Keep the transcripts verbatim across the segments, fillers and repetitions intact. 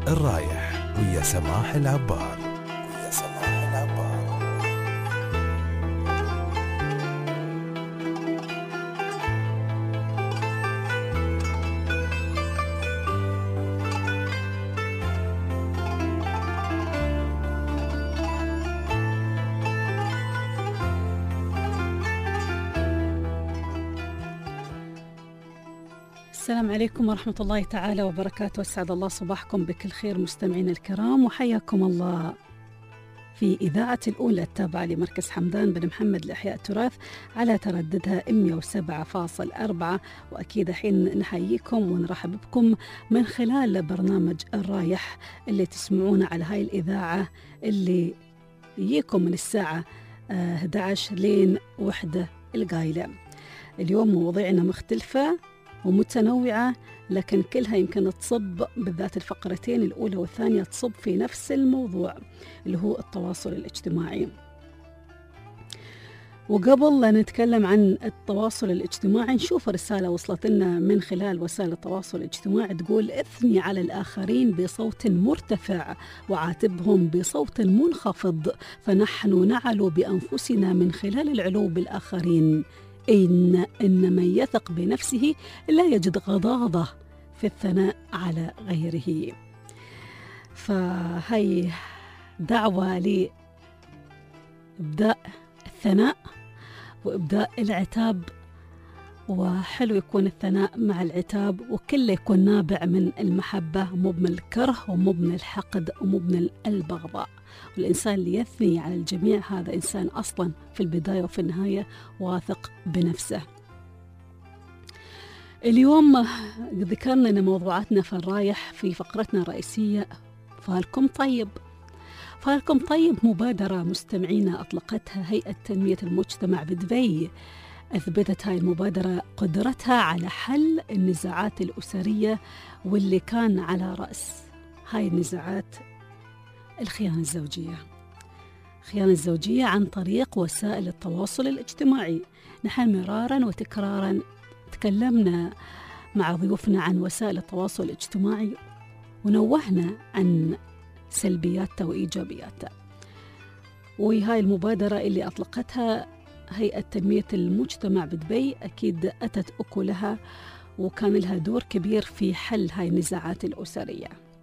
الرايح ويا سماح العبار ويا سماح العبار. السلام عليكم ورحمة الله تعالى وبركاته. أسعد الله صباحكم بكل خير مستمعين الكرام، وحياكم الله في إذاعة الأولى التابعة لمركز حمدان بن محمد لإحياء التراث على ترددها مئة وسبعة فاصلة أربعة. وأكيد حين نحييكم ونرحب بكم من خلال برنامج الرايح اللي تسمعونه على هاي الإذاعة اللي يجيكم من الساعة أحد عشر لين وحدة القايلة. اليوم مواضيعنا مختلفة ومتنوعة، لكن كلها يمكن تصب بالذات الفقرتين الأولى والثانية تصب في نفس الموضوع اللي هو التواصل الاجتماعي. وقبل لا نتكلم عن التواصل الاجتماعي نشوف رسالة وصلت لنا من خلال وسائل التواصل الاجتماعي تقول: اثني على الآخرين بصوت مرتفع وعاتبهم بصوت منخفض، فنحن نعلو بأنفسنا من خلال العلو بالآخرين. إن, إن من يثق بنفسه لا يجد غضاضة في الثناء على غيره. فهي دعوة لإبداء الثناء وإبداء العتاب، وحلو يكون الثناء مع العتاب وكله يكون نابع من المحبة، مو من الكره ومو من الحقد ومو من البغضاء. والإنسان اللي يثني على الجميع هذا إنسان أصلا في البداية وفي النهاية واثق بنفسه. اليوم ذكرنا أن موضوعاتنا في الرايح في فقرتنا الرئيسية فالكم طيب. فالكم طيب مبادرة مستمعينا أطلقتها هيئة تنمية المجتمع بدبي. أثبتت هاي المبادرة قدرتها على حل النزاعات الأسرية، واللي كان على رأس هاي النزاعات الخيانة الزوجية. خيانة الزوجية عن طريق وسائل التواصل الاجتماعي. نحن مرارا وتكرارا تكلمنا مع ضيوفنا عن وسائل التواصل الاجتماعي ونوهنا عن سلبياتها وإيجابياتها. وهاي المبادرة اللي أطلقتها هيئة تنمية المجتمع بدبي أكيد أتت أكلها وكان لها دور كبير في حل هاي النزاعات الأسرية.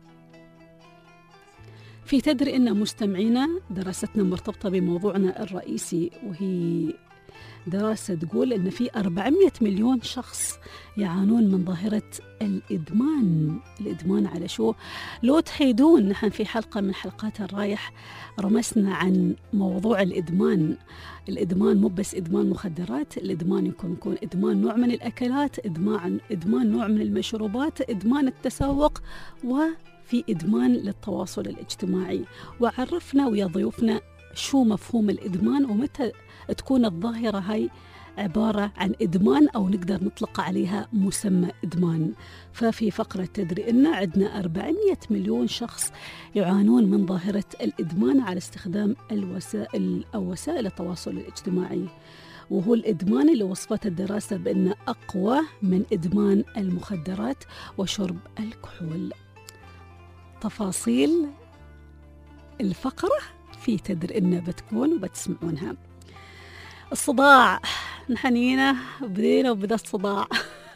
في تدري أن مستمعينا دراستنا مرتبطة بموضوعنا الرئيسي، وهي دراسة تقول أن في أربعمئة مليون شخص يعانون من ظاهرة الإدمان. الإدمان على شو؟ لو تحيدون نحن في حلقة من حلقات الرايح رمسنا عن موضوع الإدمان. الإدمان مو بس إدمان مخدرات، الإدمان يكون يكون إدمان نوع من الأكلات، إدمان إدمان نوع من المشروبات، إدمان التسوق، وفي إدمان للتواصل الاجتماعي. وعرفنا ويا ضيوفنا شو مفهوم الإدمان ومتى تكون الظاهرة هاي عبارة عن إدمان أو نقدر نطلق عليها مسمى إدمان. ففي فقرة تدري إن عندنا أربعمئة مليون شخص يعانون من ظاهرة الإدمان على استخدام الوسائل أو وسائل التواصل الاجتماعي، وهو الإدمان اللي وصفت الدراسة بأنه أقوى من إدمان المخدرات وشرب الكحول. تفاصيل الفقرة في تدري إن بتكون وبتسمعونها. الصداع، نحنينا بدينا وبدا الصداع.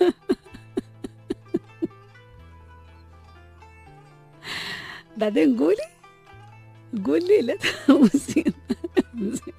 بعدين قولي قولي لا زين زين.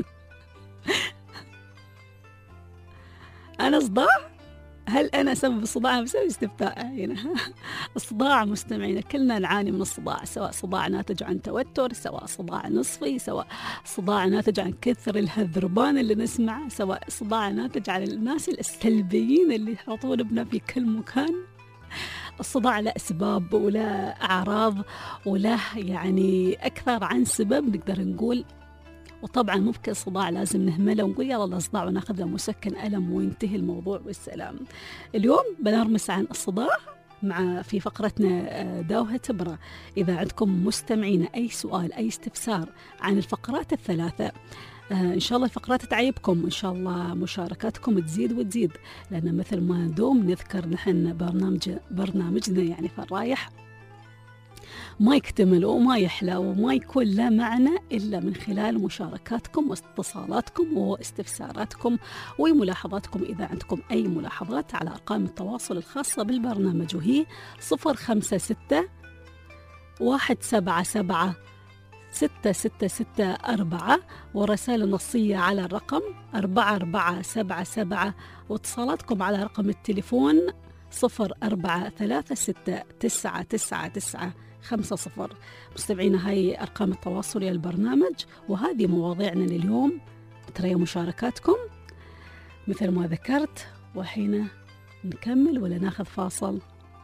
أنا صداع؟ هل أنا سبب الصداع؟ أنا بسوي استفتاء هنا. الصداع مستمعين كلنا نعاني من الصداع، سواء صداع ناتج عن توتر، سواء صداع نصفي، سواء صداع ناتج عن كثر الهذربان اللي نسمعه، سواء صداع ناتج عن الناس السلبيين اللي يحطون بنا في كل مكان. الصداع له أسباب وله أعراض وله يعني أكثر عن سبب نقدر نقول. وطبعا ممكن صداع لازم نهمله ونقول يلا الله صداع وناخذ له مسكن ألم وينتهي الموضوع والسلام. اليوم بنرمس عن الصداع مع في فقرتنا داوها تبرة. إذا عندكم مستمعين أي سؤال أي استفسار عن الفقرات الثلاثة إن شاء الله الفقرات تعيبكم، إن شاء الله مشاركاتكم تزيد وتزيد، لأن مثل ما دوم نذكر نحن برنامج برنامجنا يعني في الرايح ما يكتمل وما يحلى وما يكون له معنى إلا من خلال مشاركاتكم واتصالاتكم واستفساراتكم وملاحظاتكم. إذا عندكم أي ملاحظات على أرقام التواصل الخاصة بالبرنامج، وهي صفر خمسة ستة واحد سبعة سبعة ستة ستة ستة أربعة، ورسالة نصية على الرقم أربعة أربعة سبعة سبعة، واتصالاتكم على رقم التليفون صفر أربعة ثلاثة ستة تسعة تسعة تسعة خمسة صفر. مستمعينا، هاي أرقام التواصل يا البرنامج، وهذه مواضيعنا لليوم. ترى مشاركاتكم مثل ما ذكرت. وحين نكمل ولا ناخذ فاصل؟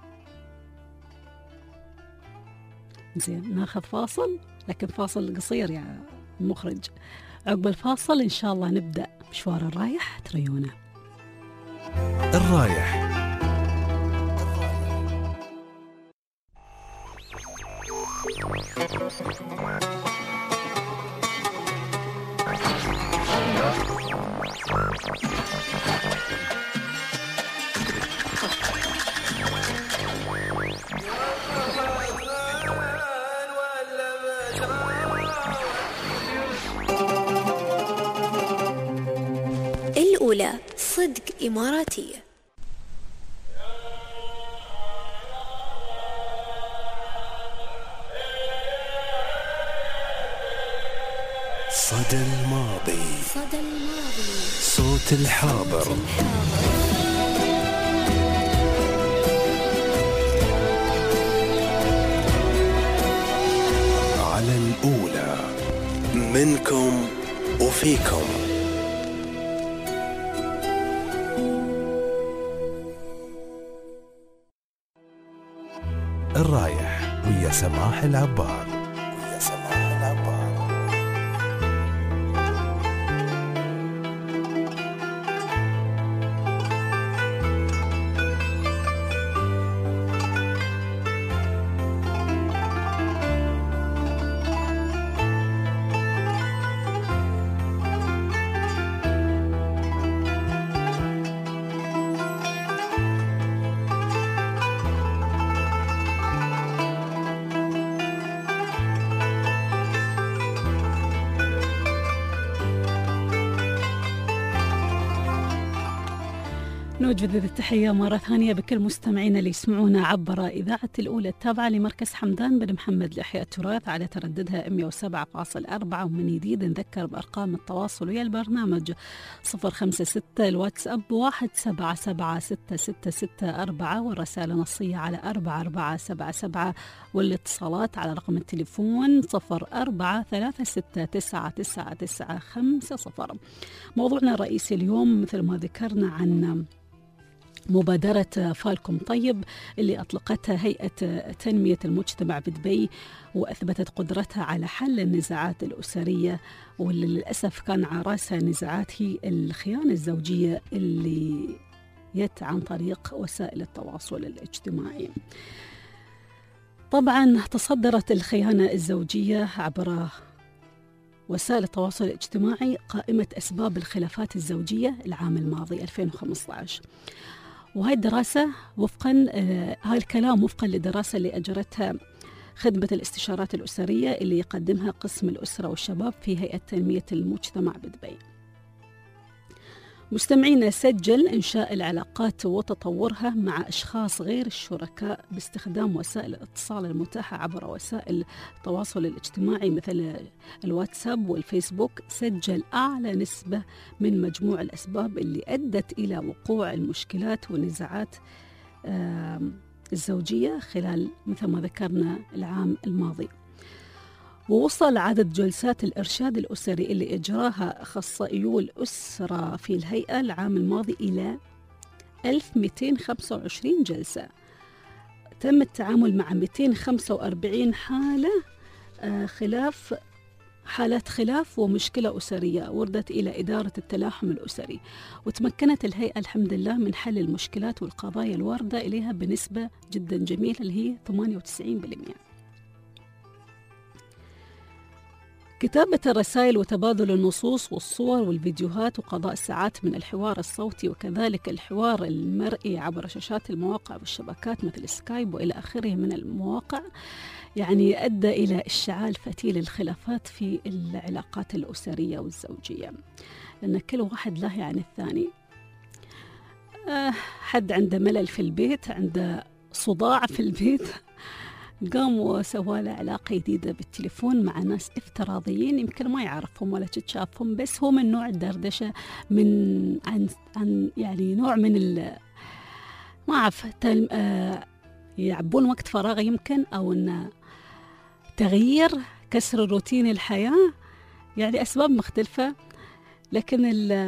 زين، ناخذ فاصل، لكن فاصل قصير يا المخرج. عقب الفاصل إن شاء الله نبدأ مشوار الرايح. تريونا الرايح. الأولى صدق إماراتية. صدى الماضي، صدى الماضي، صوت الحاضر. على الأولى، منكم وفيكم. الرايح ويا سماح العبار. ويا سماح العبار. نجدد التحية مرة ثانية بكل مستمعينا اللي يسمعونا عبر إذاعة الأولى التابعة لمركز حمدان بن محمد لإحياء التراث على ترددها مئة وسبعة فاصلة أربعة. ومن جديد نذكر بأرقام التواصل ويا البرنامج صفر خمسة ستة، الواتساب واحد سبعة سبعة ستة ستة ستة أربعة، والرسالة نصية على أربعة أربعة سبعة سبعة، والاتصالات على رقم التليفون صفر أربعة ثلاثة ستة تسعة تسعة تسعة خمسة صفر. موضوعنا الرئيسي اليوم مثل ما ذكرنا عن مبادرة فالكم طيب اللي أطلقتها هيئة تنمية المجتمع بدبي، وأثبتت قدرتها على حل النزاعات الأسرية، واللي للأسف كان عراسها نزاعات هي الخيانة الزوجية اللي جت عن طريق وسائل التواصل الاجتماعي. طبعا تصدرت الخيانة الزوجية عبر وسائل التواصل الاجتماعي قائمة أسباب الخلافات الزوجية العام الماضي ألفين وخمسة عشر، وهاي الدراسة وفقا آه هاي الكلام وفقا لدراسة اللي أجرتها خدمة الاستشارات الأسرية اللي يقدمها قسم الأسرة والشباب في هيئة تنمية المجتمع بدبي. مستمعينا، سجل إنشاء العلاقات وتطورها مع أشخاص غير الشركاء باستخدام وسائل الاتصال المتاحة عبر وسائل التواصل الاجتماعي مثل الواتساب والفيسبوك، سجل أعلى نسبة من مجموع الأسباب اللي أدت إلى وقوع المشكلات والنزاعات الزوجية خلال مثل ما ذكرنا العام الماضي. ووصل عدد جلسات الإرشاد الأسري اللي إجراها أخصائيو الأسرة في الهيئة العام الماضي إلى ألف ومئتين وخمسة وعشرين جلسة. تم التعامل مع مئتين وخمسة وأربعين حالة آه خلاف حالات خلاف ومشكلة أسرية وردت إلى إدارة التلاحم الأسري، وتمكنت الهيئة الحمد لله من حل المشكلات والقضايا الواردة إليها بنسبة جدا جميلة اللي هي ثمانية وتسعين بالمئة. كتابة الرسائل وتبادل النصوص والصور والفيديوهات وقضاء ساعات من الحوار الصوتي وكذلك الحوار المرئي عبر شاشات المواقع والشبكات مثل سكايب وإلى آخره من المواقع، يعني أدى إلى اشتعال فتيل الخلافات في العلاقات الأسرية والزوجية، لأن كل واحد له عن الثاني. أه حد عنده ملل في البيت، عنده صداع في البيت، قام وسوى له علاقة جديدة بالتليفون مع ناس افتراضيين يمكن ما يعرفهم ولا تتشافهم، بس هو من نوع الدردشة، من عن, عن يعني نوع من ال ما أعرف تل... آه يعبون وقت فراغ يمكن، أو إن تغيير كسر الروتين الحياة، يعني أسباب مختلفة. لكن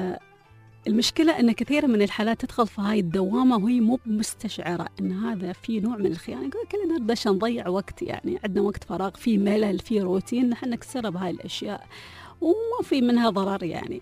المشكلة أن كثير من الحالات تدخل في هاي الدوامة وهي مو مستشعرة أن هذا في نوع من الخيانة. يقول كلنا نردش نضيع وقت، يعني عندنا وقت فراغ، في ملل، في روتين، نحن نكسرها بهاي الأشياء وما في منها ضرر يعني.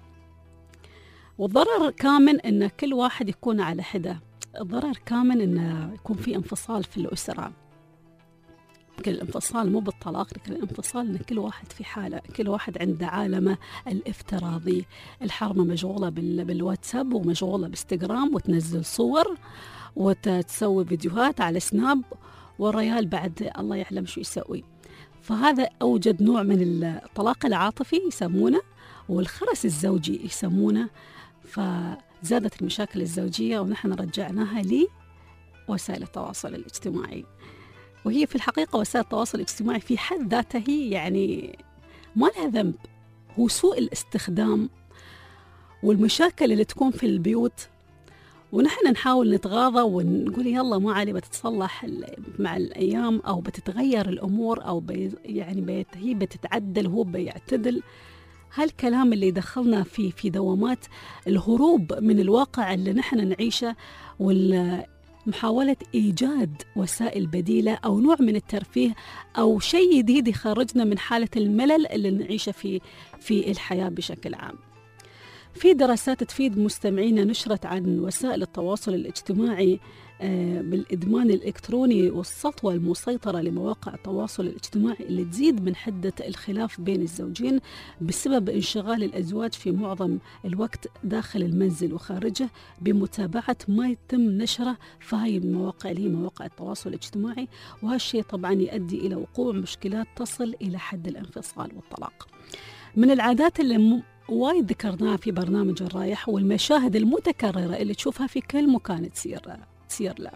والضرر كامن أن كل واحد يكون على حدة، الضرر كامن أن يكون في انفصال في الأسرة. يمكن الانفصال مو بالطلاق، لكن الانفصال ان كل واحد في حاله، كل واحد عنده عالمه الافتراضي. الحرمه مشغوله بالواتساب ومشغوله باستغرام وتنزل صور وتسوي فيديوهات على سناب، والريال بعد الله يعلم شو يسوي. فهذا اوجد نوع من الطلاق العاطفي يسمونه، والخرس الزوجي يسمونه، فزادت المشاكل الزوجيه ونحن رجعناها لوسائل التواصل الاجتماعي. وهي في الحقيقة وسائل التواصل الاجتماعي في حد ذاتها هي يعني ما لها ذنب، هو سوء الاستخدام والمشاكل اللي تكون في البيوت، ونحن نحاول نتغاضى ونقول يلا ما علي بتتصلح مع الأيام أو بتتغير الأمور أو بي يعني بيت هي بتتعدل هو بيعتدل. هالكلام اللي دخلنا في في دوامات الهروب من الواقع اللي نحن نعيشه، وال محاولة إيجاد وسائل بديلة أو نوع من الترفيه أو شيء جديد يخرجنا من حالة الملل اللي نعيشه في في الحياة بشكل عام. في دراسات تفيد مستمعينا نشرت عن وسائل التواصل الاجتماعي بالإدمان الإلكتروني والسطوة المسيطرة لمواقع التواصل الاجتماعي اللي تزيد من حدة الخلاف بين الزوجين بسبب انشغال الأزواج في معظم الوقت داخل المنزل وخارجه بمتابعة ما يتم نشره في هاي المواقع اللي هي مواقع التواصل الاجتماعي، وهالشيء طبعا يؤدي إلى وقوع مشكلات تصل إلى حد الانفصال والطلاق. من العادات اللي م... وايد ذكرناها في برنامج الرايح والمشاهد المتكررة اللي تشوفها في كل مكان تصير تصير له،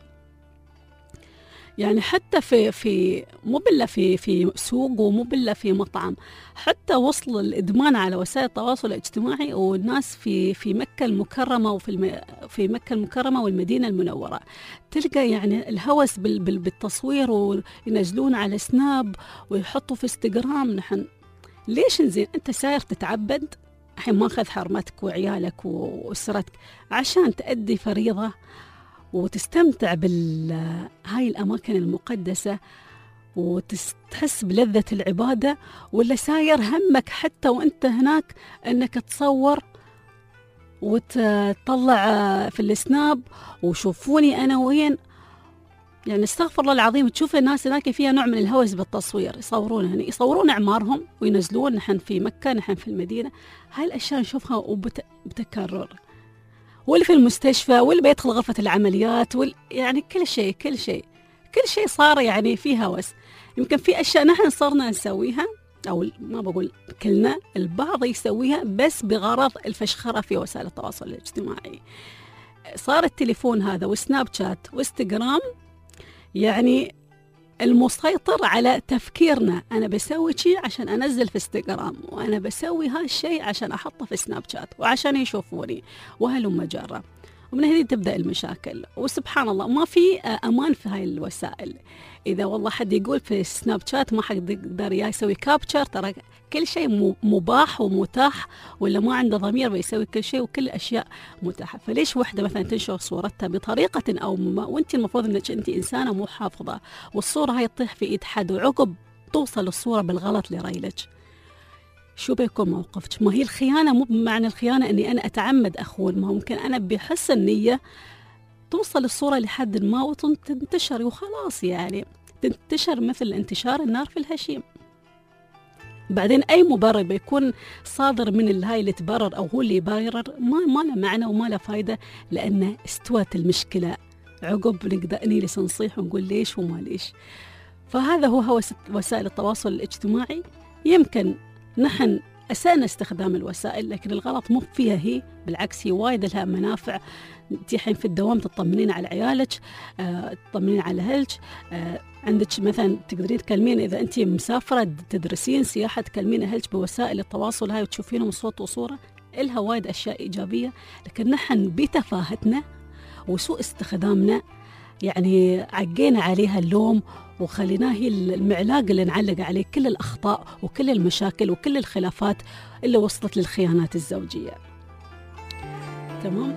يعني حتى في في مو بلا في في سوق ومو بلا في مطعم، حتى وصل الادمان على وسائل التواصل الاجتماعي والناس في في مكة المكرمة وفي الم في مكة المكرمة والمدينة المنورة، تلقى يعني الهوس بال بال بالتصوير وينزلون على سناب ويحطوا في انستغرام. نحن ليش نزين انت ساير تتعبد الحين ماخذ حرمتك وعيالك وأسرتك عشان تأدي فريضة وتستمتع بهاي الأماكن المقدسة وتحس بلذة العبادة، ولا ساير همك حتى وانت هناك انك تصور وتطلع في السناب وشوفوني انا وين؟ يعني استغفر الله العظيم، تشوف الناس هناك فيها نوع من الهوس بالتصوير، يصورون هنا يصورون أعمارهم وينزلون نحن في مكة نحن في المدينة. هاي الأشياء نشوفها وبتكرر، واللي في المستشفى واللي بيدخل غرفة العمليات وال... يعني كل شيء كل شيء كل شيء صار يعني فيه هوس. يمكن في أشياء نحن صرنا نسويها أو ما بقول كلنا، البعض يسويها بس بغرض الفشخرة في وسائل التواصل الاجتماعي. صار التليفون هذا وسناب شات وانستغرام يعني المسيطر على تفكيرنا. أنا بسوي شيء عشان أنزل في انستغرام، وأنا بسوي هالشيء عشان أحطه في سناب شات وعشان يشوفوني، وهلم جرة. ومن هنا تبدأ المشاكل. وسبحان الله ما في أمان في هاي الوسائل. إذا والله حد يقول في سناب شات ما حد يقدر يسوي كابتشر، ترى كل شيء مباح ومتاح، ولا ما عنده ضمير بيسوي كل شيء وكل الأشياء متاحة. فليش وحدة مثلا تنشر صورتها بطريقة أو ما، وانت المفروض أنك أنت إنسانة مو حافظة، والصورة هاي تطيح في إيد حد وعقب توصل الصورة بالغلط لريلك، شو بيكون موقفك؟ ما هي الخيانة مو بمعنى الخيانة أني أنا أتعمد أخون، ما ممكن أنا بحسن النية توصل الصورة لحد ما وتنتشر وخلاص، يعني تنتشر مثل انتشار النار في الهشيم. بعدين أي مبرر بيكون صادر من الهاي اللي تبرر أو هو اللي يبرر ما ما له معنى وما له فايدة، لأن استوت المشكلة عقب نقدر نجلس نصيح ونقول ليش وما ليش. فهذا هو هو وسائل التواصل الاجتماعي. يمكن نحن أسأنا استخدام الوسائل، لكن الغلط مو فيها هي، بالعكس هي وايد لها منافع. انتي حين في الدوام تطمنين على عيالك، آه، تطمنين على أهلك، آه، عندك مثلا تقدرين تكلمين إذا أنت مسافرة تدرسين سياحة تكلمين أهلك بوسائل التواصل هاي وتشوفينهم صوت وصورة. إلها وايد أشياء إيجابية، لكن نحن بتفاهتنا وسوء استخدامنا يعني عقينا عليها اللوم وخليناها هي المعلاق اللي نعلق عليه كل الأخطاء وكل المشاكل وكل الخلافات اللي وصلت للخيانات الزوجية. تمام؟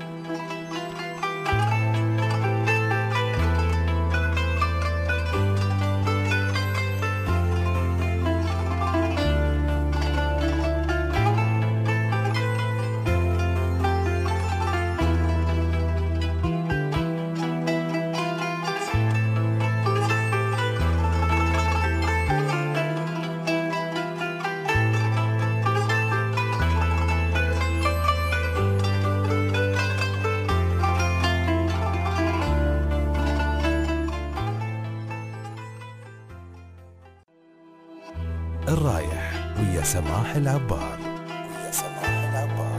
الرايح ويا سماح العبار. ويا سماح العبار.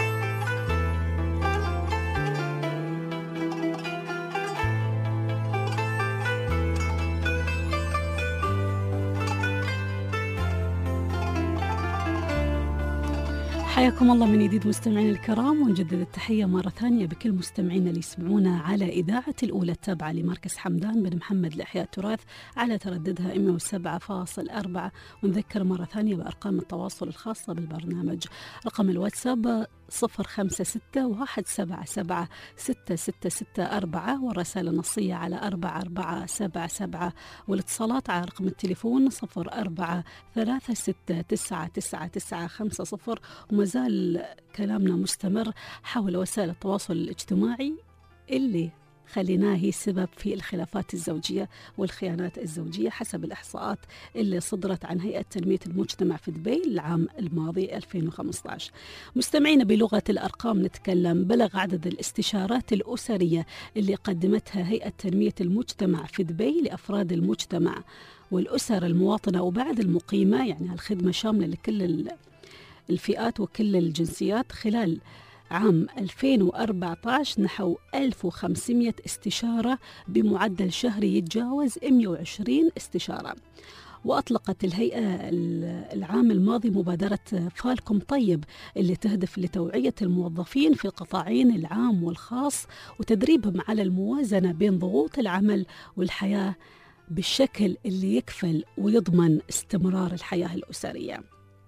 حياكم الله من جديد مستمعين الكرام، ونجدد التحية مرة ثانية بكل مستمعينا اللي يسمعونا على إذاعة الأولى التابعة لمركز حمدان بن محمد لإحياء التراث على ترددها مئة وسبعة فاصلة أربعة. ونذكر مرة ثانية بأرقام التواصل الخاصة بالبرنامج. رقم الواتساب صفر خمسة ستة واحد سبعة سبعة ستة ستة ستة أربعة، والرسائل النصية على أربعة أربعة سبعة سبعة، والاتصالات على رقم التليفون صفر أربعة ثلاثة ستة تسعة تسعة تسعة خمسة صفر. ومازال كلامنا مستمر حول وسائل التواصل الاجتماعي اللي خليناها هي سبب في الخلافات الزوجية والخيانات الزوجية حسب الإحصاءات اللي صدرت عن هيئة تنمية المجتمع في دبي العام الماضي ألفين وخمسة عشر. مستمعين بلغة الأرقام نتكلم، بلغ عدد الاستشارات الأسرية اللي قدمتها هيئة تنمية المجتمع في دبي لأفراد المجتمع والأسر المواطنة وبعد المقيمة، يعني هالخدمة شاملة لكل الفئات وكل الجنسيات، خلال عام ألفين وأربعة عشر نحو ألف وخمسمئة استشارة بمعدل شهري يتجاوز مئة وعشرين استشارة. وأطلقت الهيئة العام الماضي مبادرة فالكم طيب اللي تهدف لتوعية الموظفين في القطاعين العام والخاص وتدريبهم على الموازنة بين ضغوط العمل والحياة بالشكل اللي يكفل ويضمن استمرار الحياة الأسرية.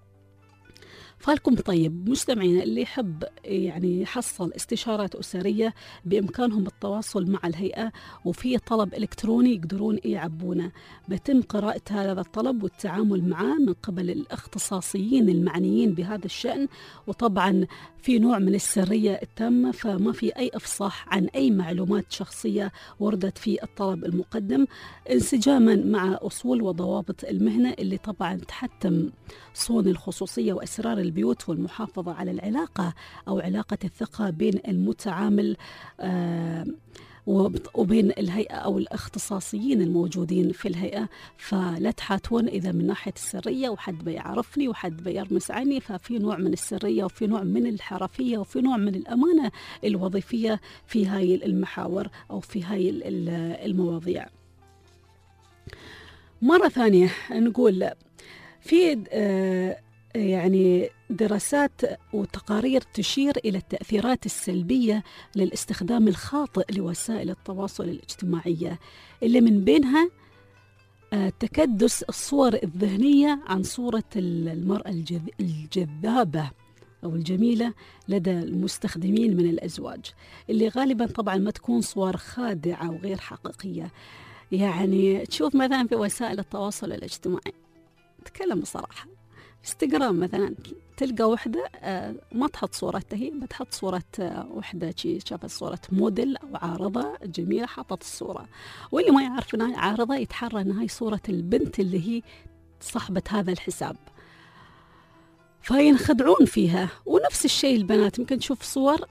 فالكم طيب مستمعين اللي يحب يعني يحصل استشارات أسرية بإمكانهم التواصل مع الهيئة، وفي طلب إلكتروني يقدرون يعبونه. بتم قراءة هذا الطلب والتعامل معه من قبل الاختصاصيين المعنيين بهذا الشأن، وطبعا في نوع من السرية التامة، فما في أي إفصاح عن أي معلومات شخصية وردت في الطلب المقدم، انسجاما مع أصول وضوابط المهنة اللي طبعا تحتم صون الخصوصية وأسرار البيوت والمحافظة على العلاقة أو علاقة الثقة بين المتعامل آه وبين الهيئة أو الاختصاصيين الموجودين في الهيئة. فلا تحاتون إذا من ناحية السرية وحد بيعرفني وحد بيرمس عني، ففي نوع من السرية وفي نوع من الحرفية وفي نوع من الأمانة الوظيفية في هاي المحاور أو في هاي المواضيع. مرة ثانية نقول في آه يعني دراسات وتقارير تشير إلى التأثيرات السلبية للاستخدام الخاطئ لوسائل التواصل الاجتماعية، اللي من بينها تكدس الصور الذهنية عن صورة المرأة الجذابة أو الجميلة لدى المستخدمين من الأزواج، اللي غالبا طبعا ما تكون صور خادعة وغير حقيقية. يعني تشوف مثلا في وسائل التواصل الاجتماعي، تكلم بصراحة، انستغرام مثلا تلقى وحدة ما تحط صورتها هي، بتحط صورة وحدة شافت صورة موديل أو عارضة جميلة حطت الصورة، واللي ما يعرف أنها عارضة يتحرى أن هاي صورة البنت اللي هي صاحبة هذا الحساب. فينخدعون فيها. ونفس الشيء البنات، ممكن تشوف صور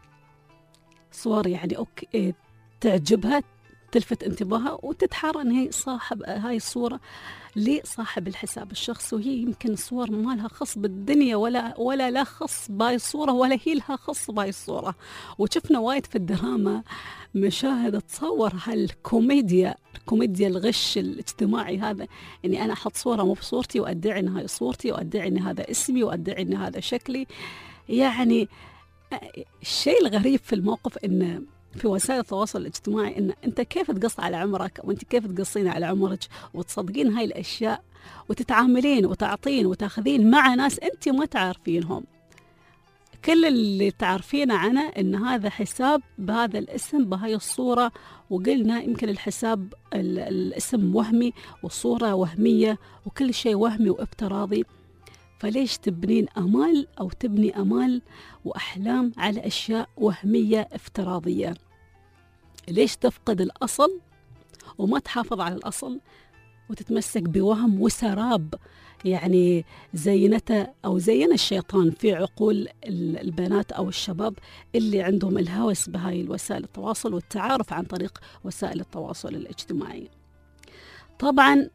صور يعني أوكي تعجبها تلفت انتباهها وتتحرى أن هي صاحب هاي الصورة لصاحب الحساب الشخصي، وهي يمكن صور ما لها خص بالدنيا ولا ولا لا خص باي الصورة ولا هي لها خص باي الصورة. وشفنا وايد في الدراما مشاهد تصور هالكوميديا، الكوميديا الغش الاجتماعي هذا، اني انا احط صورة مو بصورتي وادعي ان هاي صورتي وادعي ان هذا اسمي وادعي ان هذا شكلي. يعني الشيء الغريب في الموقف ان في وسائل التواصل الاجتماعي ان انت كيف تقص على عمرك وانت كيف تقصين على عمرك وتصدقين هاي الاشياء وتتعاملين وتعطين وتاخذين مع ناس انت ما تعرفينهم. كل اللي تعرفينه عنه ان هذا حساب بهذا الاسم بهاي الصورة، وقلنا يمكن الحساب الاسم وهمي والصورة وهمية وكل شيء وهمي وافتراضي. فليش تبنين أمال أو تبني أمال وأحلام على أشياء وهمية افتراضية؟ ليش تفقد الأصل وما تحافظ على الأصل وتتمسك بوهم وسراب يعني زينته أو زين الشيطان في عقول البنات أو الشباب اللي عندهم الهوس بهاي الوسائل التواصل والتعارف عن طريق وسائل التواصل الاجتماعي. طبعاً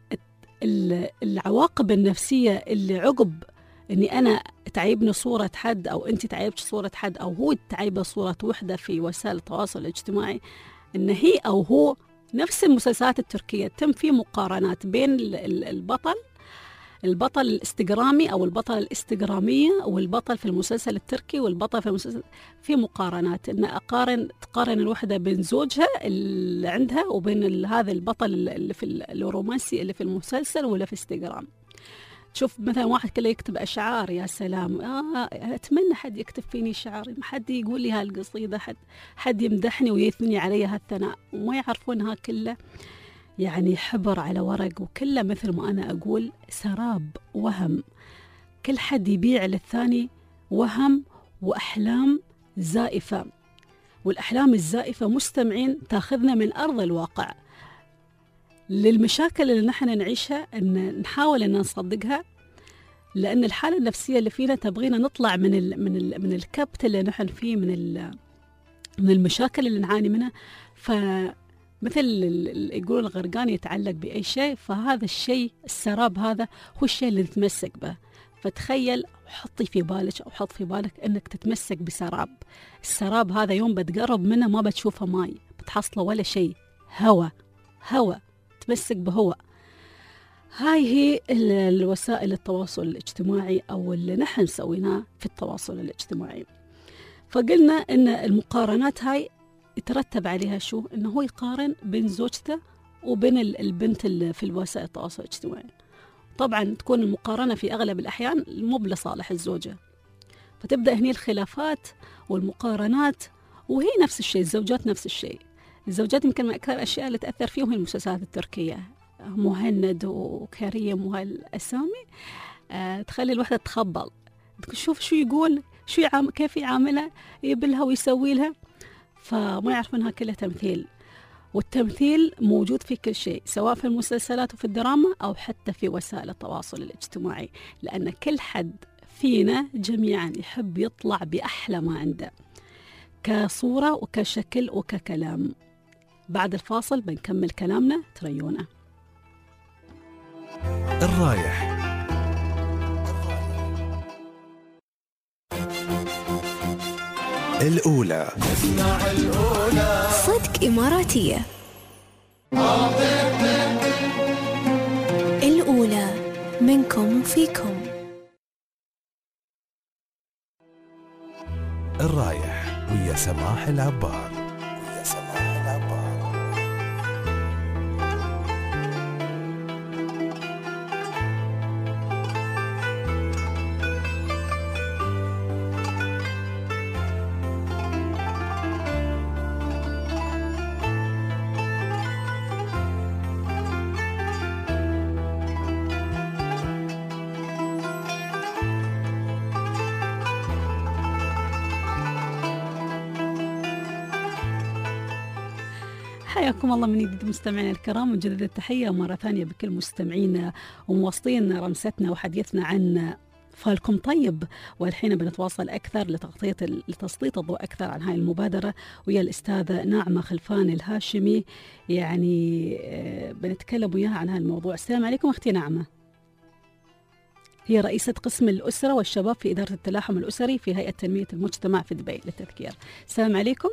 العواقب النفسية اللي عقب أني أنا تعيبني صورة حد أو أنت تعيبش صورة حد أو هو تعيب صورة وحدة في وسائل التواصل الاجتماعي، أن هي أو هو نفس المسلسلات التركية تم في مقارنات بين البطل البطل الانستغرامي أو البطل الاستغرامية والبطل في المسلسل التركي والبطل في المسلسل، في مقارنات أن أقارن تقارن الوحدة بين زوجها اللي عندها وبين هذا البطل اللي في الرومانسي اللي في المسلسل ولا في انستغرام. تشوف مثلا واحد كله يكتب أشعار، يا سلام آه أتمنى حد يكتب فيني شعار، حد يقول لي هالقصيدة، حد حد يمدحني ويثني علي هالثناء، وما يعرفونها كله يعني حبر على ورق، وكله مثل ما أنا أقول سراب وهم. كل حد يبيع للثاني وهم وأحلام زائفة، والأحلام الزائفة مستمعين تاخذنا من أرض الواقع للمشاكل اللي نحن نعيشها، أن نحاول أن نصدقها، لأن الحالة النفسية اللي فينا تبغينا نطلع من ال من ال من الكبت اللي نحن فيه، من ال من المشاكل اللي نعاني منها. ف مثل يقولون الغرقان يتعلق بأي شيء، فهذا الشيء السراب هذا هو الشيء اللي نتمسك به. فتخيل حطي في بالك أو حط في بالك أنك تتمسك بسراب، السراب هذا يوم بتقرب منه ما بتشوفه ماي، بتحصله ولا شيء، هوا هوا تمسك بهوا. هاي هي الوسائل التواصل الاجتماعي أو اللي نحن سويناه في التواصل الاجتماعي. فقلنا أن المقارنات هاي يترتب عليها شو؟ إنه هو يقارن بين زوجته وبين البنت اللي في الوسائل التواصل الاجتماعي. طبعا تكون المقارنة في أغلب الأحيان مو لصالح الزوجة، فتبدأ هني الخلافات والمقارنات. وهي نفس الشيء الزوجات نفس الشيء. الزوجات يمكن من أكثر الأشياء اللي تأثر فيهم هي المسلسلات التركية، مهند وكريم وهالأسامي أه تخلي الوحدة تخبل، تشوف شو يقول، شو يعام كيف يعاملها، يبلها ويسوي لها، فما يعرفونها كلها تمثيل. والتمثيل موجود في كل شيء، سواء في المسلسلات وفي الدراما أو حتى في وسائل التواصل الاجتماعي، لأن كل حد فينا جميعا يحب يطلع بأحلى ما عنده كصورة وكشكل وككلام. بعد الفاصل بنكمل كلامنا، تريونا. الرايح الأولى. اسمع الأولى صدق إماراتية. الأولى منكم وفيكم. الرايح ويا سماح العبار. ويا سماح العبار. حياكم الله من جديد مستمعينا الكرام، مجدد التحية مرة ثانية بكل مستمعينا ومواصلين رمستنا وحديثنا عن فالكم طيب. والحين بنتواصل أكثر لتغطية لتسليط الضوء أكثر عن هاي المبادرة ويا الأستاذة ناعمة خلفان الهاشمي، يعني بنتكلم وياها عن هذا الموضوع. السلام عليكم أختي ناعمة. هي رئيسة قسم الأسرة والشباب في إدارة التلاحم الأسري في هيئة تنمية المجتمع في دبي للتذكير. السلام عليكم.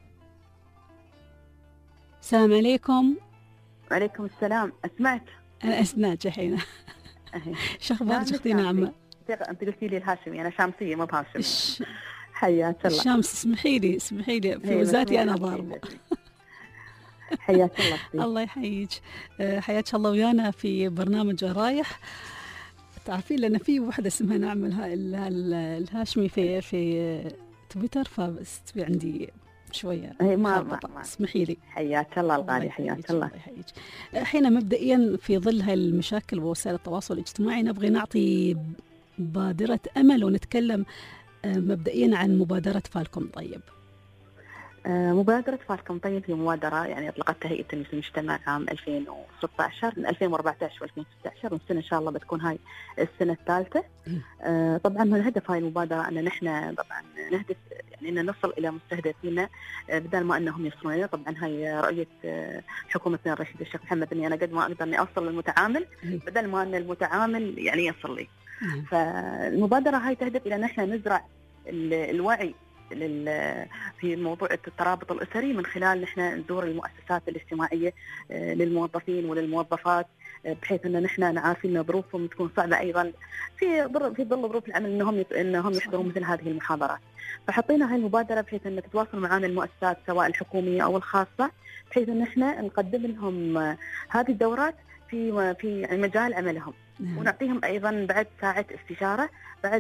السلام عليكم. وعليكم السلام. أسمعك. أنا أسمعك الحين. شخبارك أختي ناعمة؟ أنت قلتي لي الهاشمي، أنا شامسية ما بهاشمي. ش... حياك الله. الشامس، اسمحي لي اسمحي لي في وزاتي أنا ضاربة. حياك الله. الله يحييك. حياك الله ويانا في برنامج رايح. تعرفين لأن في وحدة اسمها نعمة الهاشمي في في تويتر، فبس في عندي شوية ما اسمحي لي. حياك الله الغالي. حياك الله. الحين مبدئيا في ظل هاي المشاكل بوسائل التواصل الاجتماعي نبغي نعطي بادرة أمل ونتكلم مبدئيا عن مبادرة فالكم طيب. مبادرة فالكم طيب هي مبادرة يعني أطلقتها هيئة تنمية المجتمع عام ألفين وستة عشر من ألفين وأربعة عشر وألفين وستة عشر، والسنة إن شاء الله بتكون هاي السنة الثالثة. آه طبعا من هدف هاي المبادرة أن نحن طبعا نهدف يعني أن نصل إلى مستهدفينا آه بدل ما أنهم يصلون إلينا. طبعا هاي رؤية آه حكومتنا الرشيد الشيخ محمد إني أنا قد ما أقدر إني أوصل للمتعامل بدل ما أن المتعامل يعني يصل لي. فالمبادرة هاي تهدف إلى أن نحن نزرع الوعي في موضوع الترابط الأسري من خلال نحن نزور المؤسسات الاجتماعية للموظفين وللموظفات، بحيث أن نحن نعرفين أن ظروفهم تكون صعبة أيضا في في ظل ظروف العمل أنهم أنهم يحضروا مثل هذه المحاضرات. فحطينا هاي المبادرة بحيث أن تتواصل معنا المؤسسات سواء الحكومية أو الخاصة، بحيث أن نحن نقدم لهم هذه الدورات في في يعني مجال عملهم، ونعطيهم أيضا بعد ساعة استشارة بعد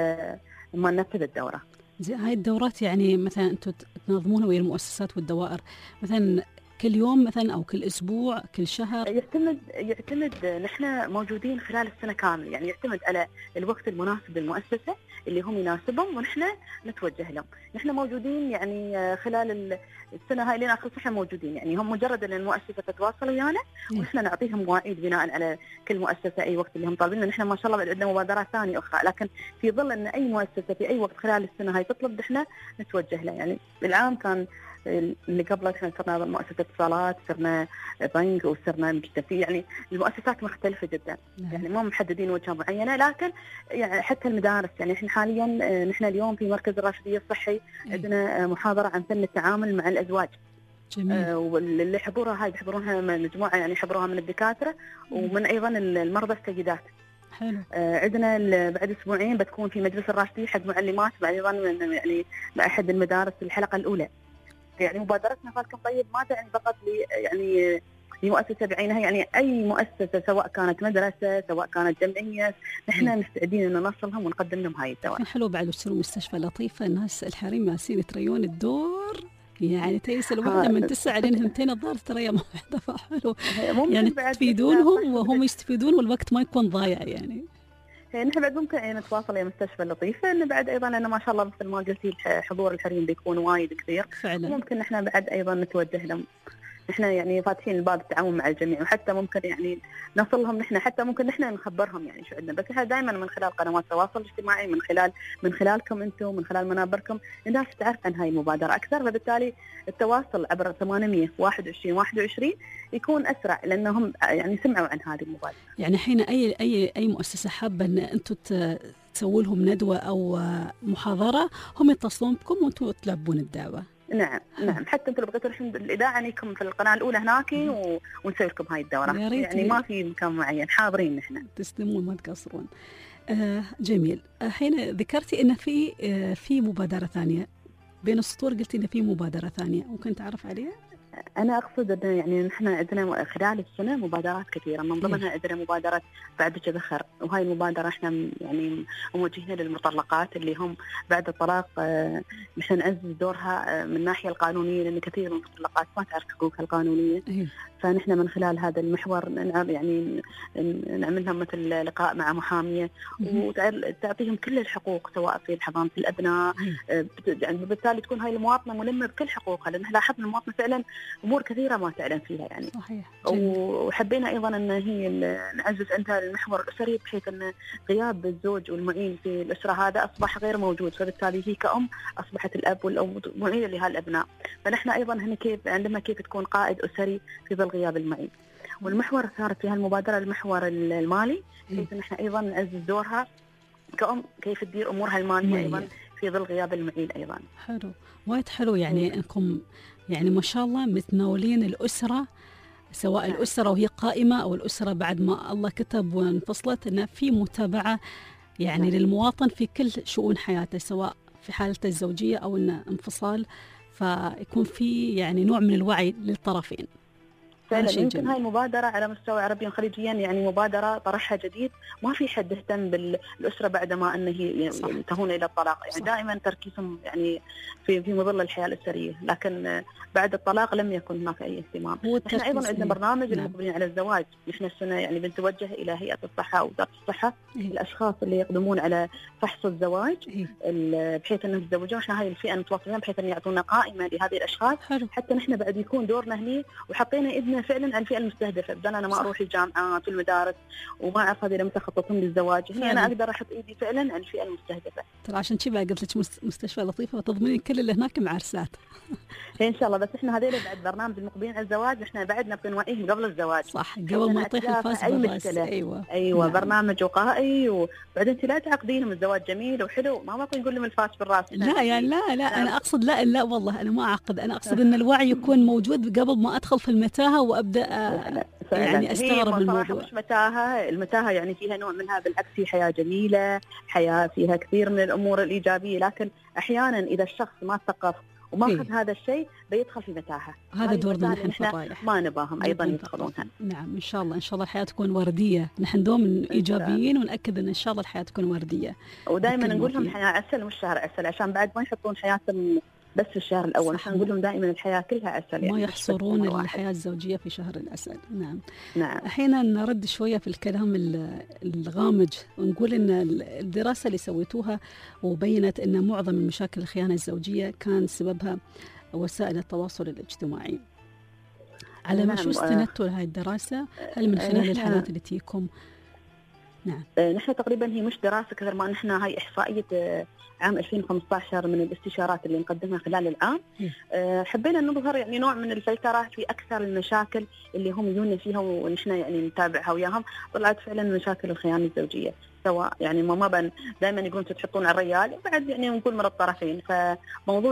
ما ننفذ الدورة. زي هاي الدورات يعني مثلا أنتم تنظمونها ويا المؤسسات والدوائر مثلا كل يوم مثلا أو كل أسبوع كل شهر؟ يعتمد يعتمد نحن موجودين خلال السنة كامل، يعني يعتمد على الوقت المناسب للمؤسسة اللي هم يناسبهم ونحن نتوجه لهم. نحن موجودين يعني خلال السنة هاي لين آخر صحة موجودين، يعني هم مجرد أن المؤسسة تتواصل ويانا ونحن نعطيهم مواعيد بناء على كل مؤسسة أي وقت اللي هم طالبين. نحن ما شاء الله بعد عندنا مبادرات ثانية أخرى، لكن في ظل أن أي مؤسسة في أي وقت خلال السنة هاي تطلب نحن نتوجه لها. يعني بالعام كان اللي قبل احنا صرنا مؤسسة اتصالات، صرنا بنك وصرنا مجتمع، يعني المؤسسات مختلفة جدا. نعم. يعني مو محددين وجهة معينة، لكن يعني حتى المدارس يعني احنا حاليا نحن اليوم في مركز الراشدية الصحي عندنا محاضرة عن فن التعامل مع الأزواج. جميل. آه واللي يحضرها هاي يحضرونها مجموعة يعني يحضروها من الدكاترة ومن أيضا المرضى السيدات. حلو. آه عندنا بعد أسبوعين بتكون في مجلس الراشدية حق معلمات بعد أيضا يعني بأحد المدارس الحلقة الأولى. يعني مبادرتنا فالكم طيب ما تعني فقط لي يعني لمؤسسة بعينها، يعني أي مؤسسة سواء كانت مدرسة سواء كانت جمعية نحن مستعدين أن نوصلهم ونقدم لهم هاي الدورة. حلو. بعد وصلوا مستشفى لطيفة، الناس الحريم ماسين يتريون الدور، يعني تيس الوحدة من تسعة لين همتين الظاهر ترى ما واحدة. فحلو يعني تفيدونهم وهم يستفيدون والوقت ما يكون ضايع. يعني نحن بعد ممكن يعني نتواصل يا مستشفى اللطيفة إن بعد أيضا لأن ما شاء الله مثل ما قلتي حضور الحريم بيكون وايد كثير فعلا. ممكن نحن بعد أيضا نتوجه لهم. نحن يعني فاتحين الباب التعاون مع الجميع، وحتى ممكن يعني نصل لهم نحن، حتى ممكن نحن نخبرهم يعني شو عندنا، بس احنا دائما من خلال قنوات التواصل الاجتماعي، من خلال من خلالكم انتم، من خلال منابركم الناس تعرف عن هاي المبادرة أكثر، فبالتالي التواصل عبر ثمانمية واحد وعشرين واحد وعشرين يكون أسرع لأنهم يعني سمعوا عن هذه المبادرة. يعني حين أي أي أي مؤسسة حابة أن أنتم تسووا لهم ندوة أو محاضرة هم يتصلون بكم وأنتم تلبون الدعوة. نعم نعم، حتى انتم لو بغيتوا الحين الإذاعة نيكم في القناة الأولى هناك و... ونسوي لكم هاي الدورة، يعني ما في مكان معين، حاضرين نحن. تسلمون ما تقصرون. آه جميل. حين ذكرتي إن في آه في مبادرة ثانية بين السطور، قلتي إن في مبادرة ثانية، ممكن تعرف عليها؟ أنا أقصد أن يعني نحن عندنا خلال السنة مبادرات كثيرة، من ضمنها عندنا مبادرة بعد ذخر، وهاي المبادرة احنا يعني موجهين للمطلقات اللي هم بعد الطلاق مشان نعزز دورها من الناحية القانونية، لأن كثير من المطلقات ما تعرف حقوقها القانونية. فنحن من خلال هذا المحور يعني نعمل لهم مثل لقاء مع محامية وتعطيهم كل الحقوق سواء في حضانة الأبناء، يعني بالتالي تكون هاي المواطنة ملمة بكل حقوقها، لأن لاحظنا المواطنة فعلا امور كثيره ما تعلم فيها يعني. صحيح. وحبينا ايضا ان هي نعزز عندها المحور الاسري، بحيث ان غياب الزوج والمعين في الاسره هذا اصبح غير موجود، فبالتالي هي كأم اصبحت الاب والمعين لهالابناء. فنحن ايضا هنا كيف عندما كيف تكون قائد اسري في ظل غياب المعين. والمحور الثالث في هالمبادره المحور المالي، بحيث ان احنا ايضا نعزز دورها كأم كيف تدير امورها الماليه ايضا في ظل غياب المعين ايضا. حلو، وايد حلو يعني انكم يعني ما شاء الله متناولين الاسره، سواء الاسره وهي قائمه او الاسره بعد ما الله كتب وانفصلت، ان في متابعه يعني للمواطن في كل شؤون حياته، سواء في حالته الزوجيه او انه انفصال، فيكون في يعني نوع من الوعي للطرفين. فعلا يمكن هاي المبادرة على مستوى عربيا خليجيا يعني مبادرة طرحها جديد، ما في حد يهتم بالأسرة بعدما أنه ينتهون إلى الطلاق، يعني صح. دائما تركيزهم يعني في في مظلة الحياة الأسرية، لكن بعد الطلاق لم يكن هناك أي اهتمام. نحن أيضا عندنا برنامج نعم. المقبلين على الزواج، نحن السنة يعني بنتوجه إلى هيئة الصحة ووزارة الصحة إيه؟ الأشخاص اللي يقدمون على فحص الزواج إيه؟ بحيث أنهم يتزوجون، نحن هاي الفئة متواصلين بحيث أن يعطونا قائمة لهذه الأشخاص حلو. حتى نحن بعد يكون دورنا هني وحطينا إذن فعلا على الفئة المستهدفة، بدل أنا ما أروح الجامعات والمدارس وما أعرف هذه متخصصين للزواج، هنا أنا أقدر أحط إيدي فعلا على الفئة المستهدفة. ترى عشان كذا قلت لك مستشفى لطيفة وتضمنين كل اللي هناك معرسات. إن شاء الله، بس إحنا هذول بعد برنامج المقبلين على الزواج إحنا بعد نبغى نوعيهم قبل الزواج. صح، قبل ما يطيح الفاس بالراس. أيوة أيوة نعم. برنامج وقائي، وبعدين أنت لا تعقدينهم الزواج جميل وحلو، ما ما نقول لهم الفاس بالراس. لا يعني لا لا نعم. أنا أقصد لا لا والله أنا ما أعقد، أنا أقصد إن الوعي يكون موجود قبل ما أدخل في المتاهة وأبدأ يعني استغرب الموضوع. مش متاهة، المتاهة يعني فيها نوع منها، بالعكس هي حياة جميلة، حياة فيها كثير من الأمور الإيجابية، لكن أحيانا إذا الشخص ما ثقف وما أخذ هذا الشيء بيدخل في متاهة. هذا دورنا نحن في الرايح، ما نباهم أيضا يدخلونها. نعم إن شاء الله، إن شاء الله الحياة تكون وردية، نحن دوم إيجابيين ونأكد إن إن شاء الله الحياة تكون وردية. ودائما نقول لهم حياة عسل مش شهر عسل، عشان بعد ما يحطون حياتهم بس في الشهر الأول، عشان نقول لهم دائما الحياة كلها عسل، يعني ما يحصرون الحياة الزوجية في شهر العسل. نعم. نعم. أحيانا نرد شوية في الكلام الغامج ونقول إن الدراسة اللي سويتوها وبينت إن معظم المشاكل الخيانة الزوجية كان سببها وسائل التواصل الاجتماعي. على نعم. ما شو استندتوا لهذه الدراسة؟ هل من خلال الحالات اللي تيكم؟ نعم. نحن تقريبا هي مش دراسة كثر ما نحن هاي إحصائية عام ألفين وخمسة عشر من الاستشارات اللي نقدمها خلال العام. أه حبينا نظهر يعني نوع من الفلترة في أكثر المشاكل اللي هم يجونا فيها ونحن يعني نتابعها وياهم. طلعت فعلا مشاكل الخيانة الزوجية، سواء يعني ما ما بن دائما يقولون تحطون على الرجال وبعد يعني نقول من الطرفين. فموضوع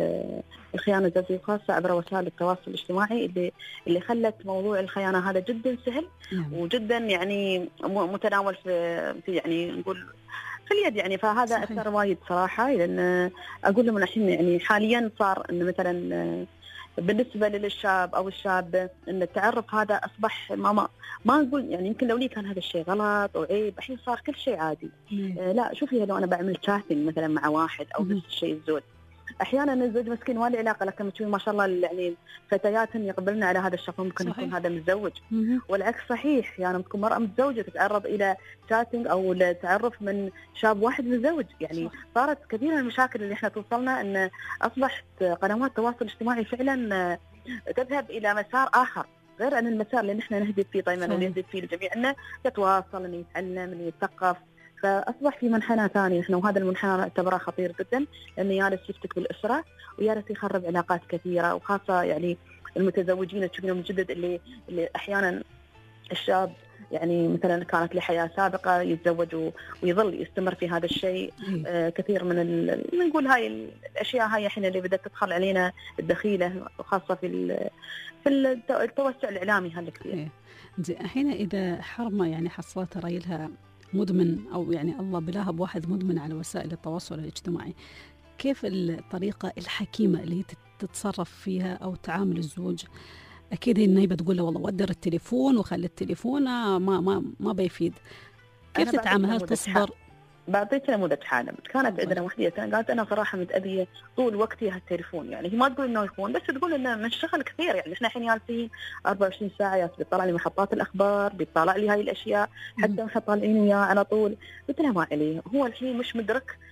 الخيانة الزوجية خاصة عبر وسائل التواصل الاجتماعي اللي اللي خلت موضوع الخيانة هذا جدا سهل مم. وجدا يعني متناول في, في يعني نقول في اليد يعني. فهذا صحيح. أثر وايد صراحة، لأن أقول لهم الحين يعني حاليا صار إنه مثلا بالنسبة للشاب أو الشاب إن التعرف هذا أصبح ما ما, ما نقول يعني يمكن لو لي كان هذا الشيء غلط أو عيب، الحين صار كل شيء عادي. آه لا شوفي لو أنا بعمل شاتنج مثلا مع واحد أو نفس الشيء الزوج، احيانا الزوج مسكين ما له علاقه، لكن تشوفي ما شاء الله يعني فتياتهم يقبلن على هذا الشخص ممكن صحيح. يكون هذا متزوج، والعكس صحيح يعني تكون مرأة متزوجه تتعرض الى شاتنج او لتعرف من شاب واحد متزوج يعني صح. صارت كثير من المشاكل اللي احنا توصلنا ان اصبحت قنوات التواصل الاجتماعي فعلا تذهب الى مسار اخر غير عن المسار اللي نحن نهدف فيه دائما ونهدف فيه الجميع، انه يتواصل، انه يتعلم، انه يتثقف. فأصبح في منحنى ثاني نحن، وهذا المنحنى نعتبره خطير جدا، لأنه يارس يفتك بالأسرة ويارس يخرب علاقات كثيرة، وخاصة يعني المتزوجين تشوفينهم من جدد اللي, اللي أحيانا الشاب يعني مثلا كانت له حياة سابقة يتزوج ويظل يستمر في هذا الشيء. آه كثير من ال... نقول هاي الأشياء هاي الحين اللي بدأت تدخل علينا الدخيلة، وخاصة في ال... في التوسع الإعلامي هذا كثير. الحين إذا حرمة يعني حصلت رأيلها مدمن أو يعني الله بلاها بواحد مدمن على وسائل التواصل الاجتماعي، كيف الطريقة الحكيمة اللي تتصرف فيها أو تعامل الزوج؟ أكيد إنه بتقول له والله ودر التليفون وخلي التليفون ما ما ما بيفيد. كيف تتعامل؟ هل تصبر؟ بعطيك نموذج حالة كانت عندنا وحدة قالت أنا صراحة متأذية طول وقتي هالتليفون، يعني هي ما تقول إنه يخون بس تقول إنه من الشغل كثير، يعني إحنا الحين جالسين أربعة وعشرين ساعة يا بيطلع لي محطات الأخبار، بيطلع لي هاي الأشياء، حتى إحنا طالعين وياه على طول. قلت لها ما عليه، هو الحين مش مدرك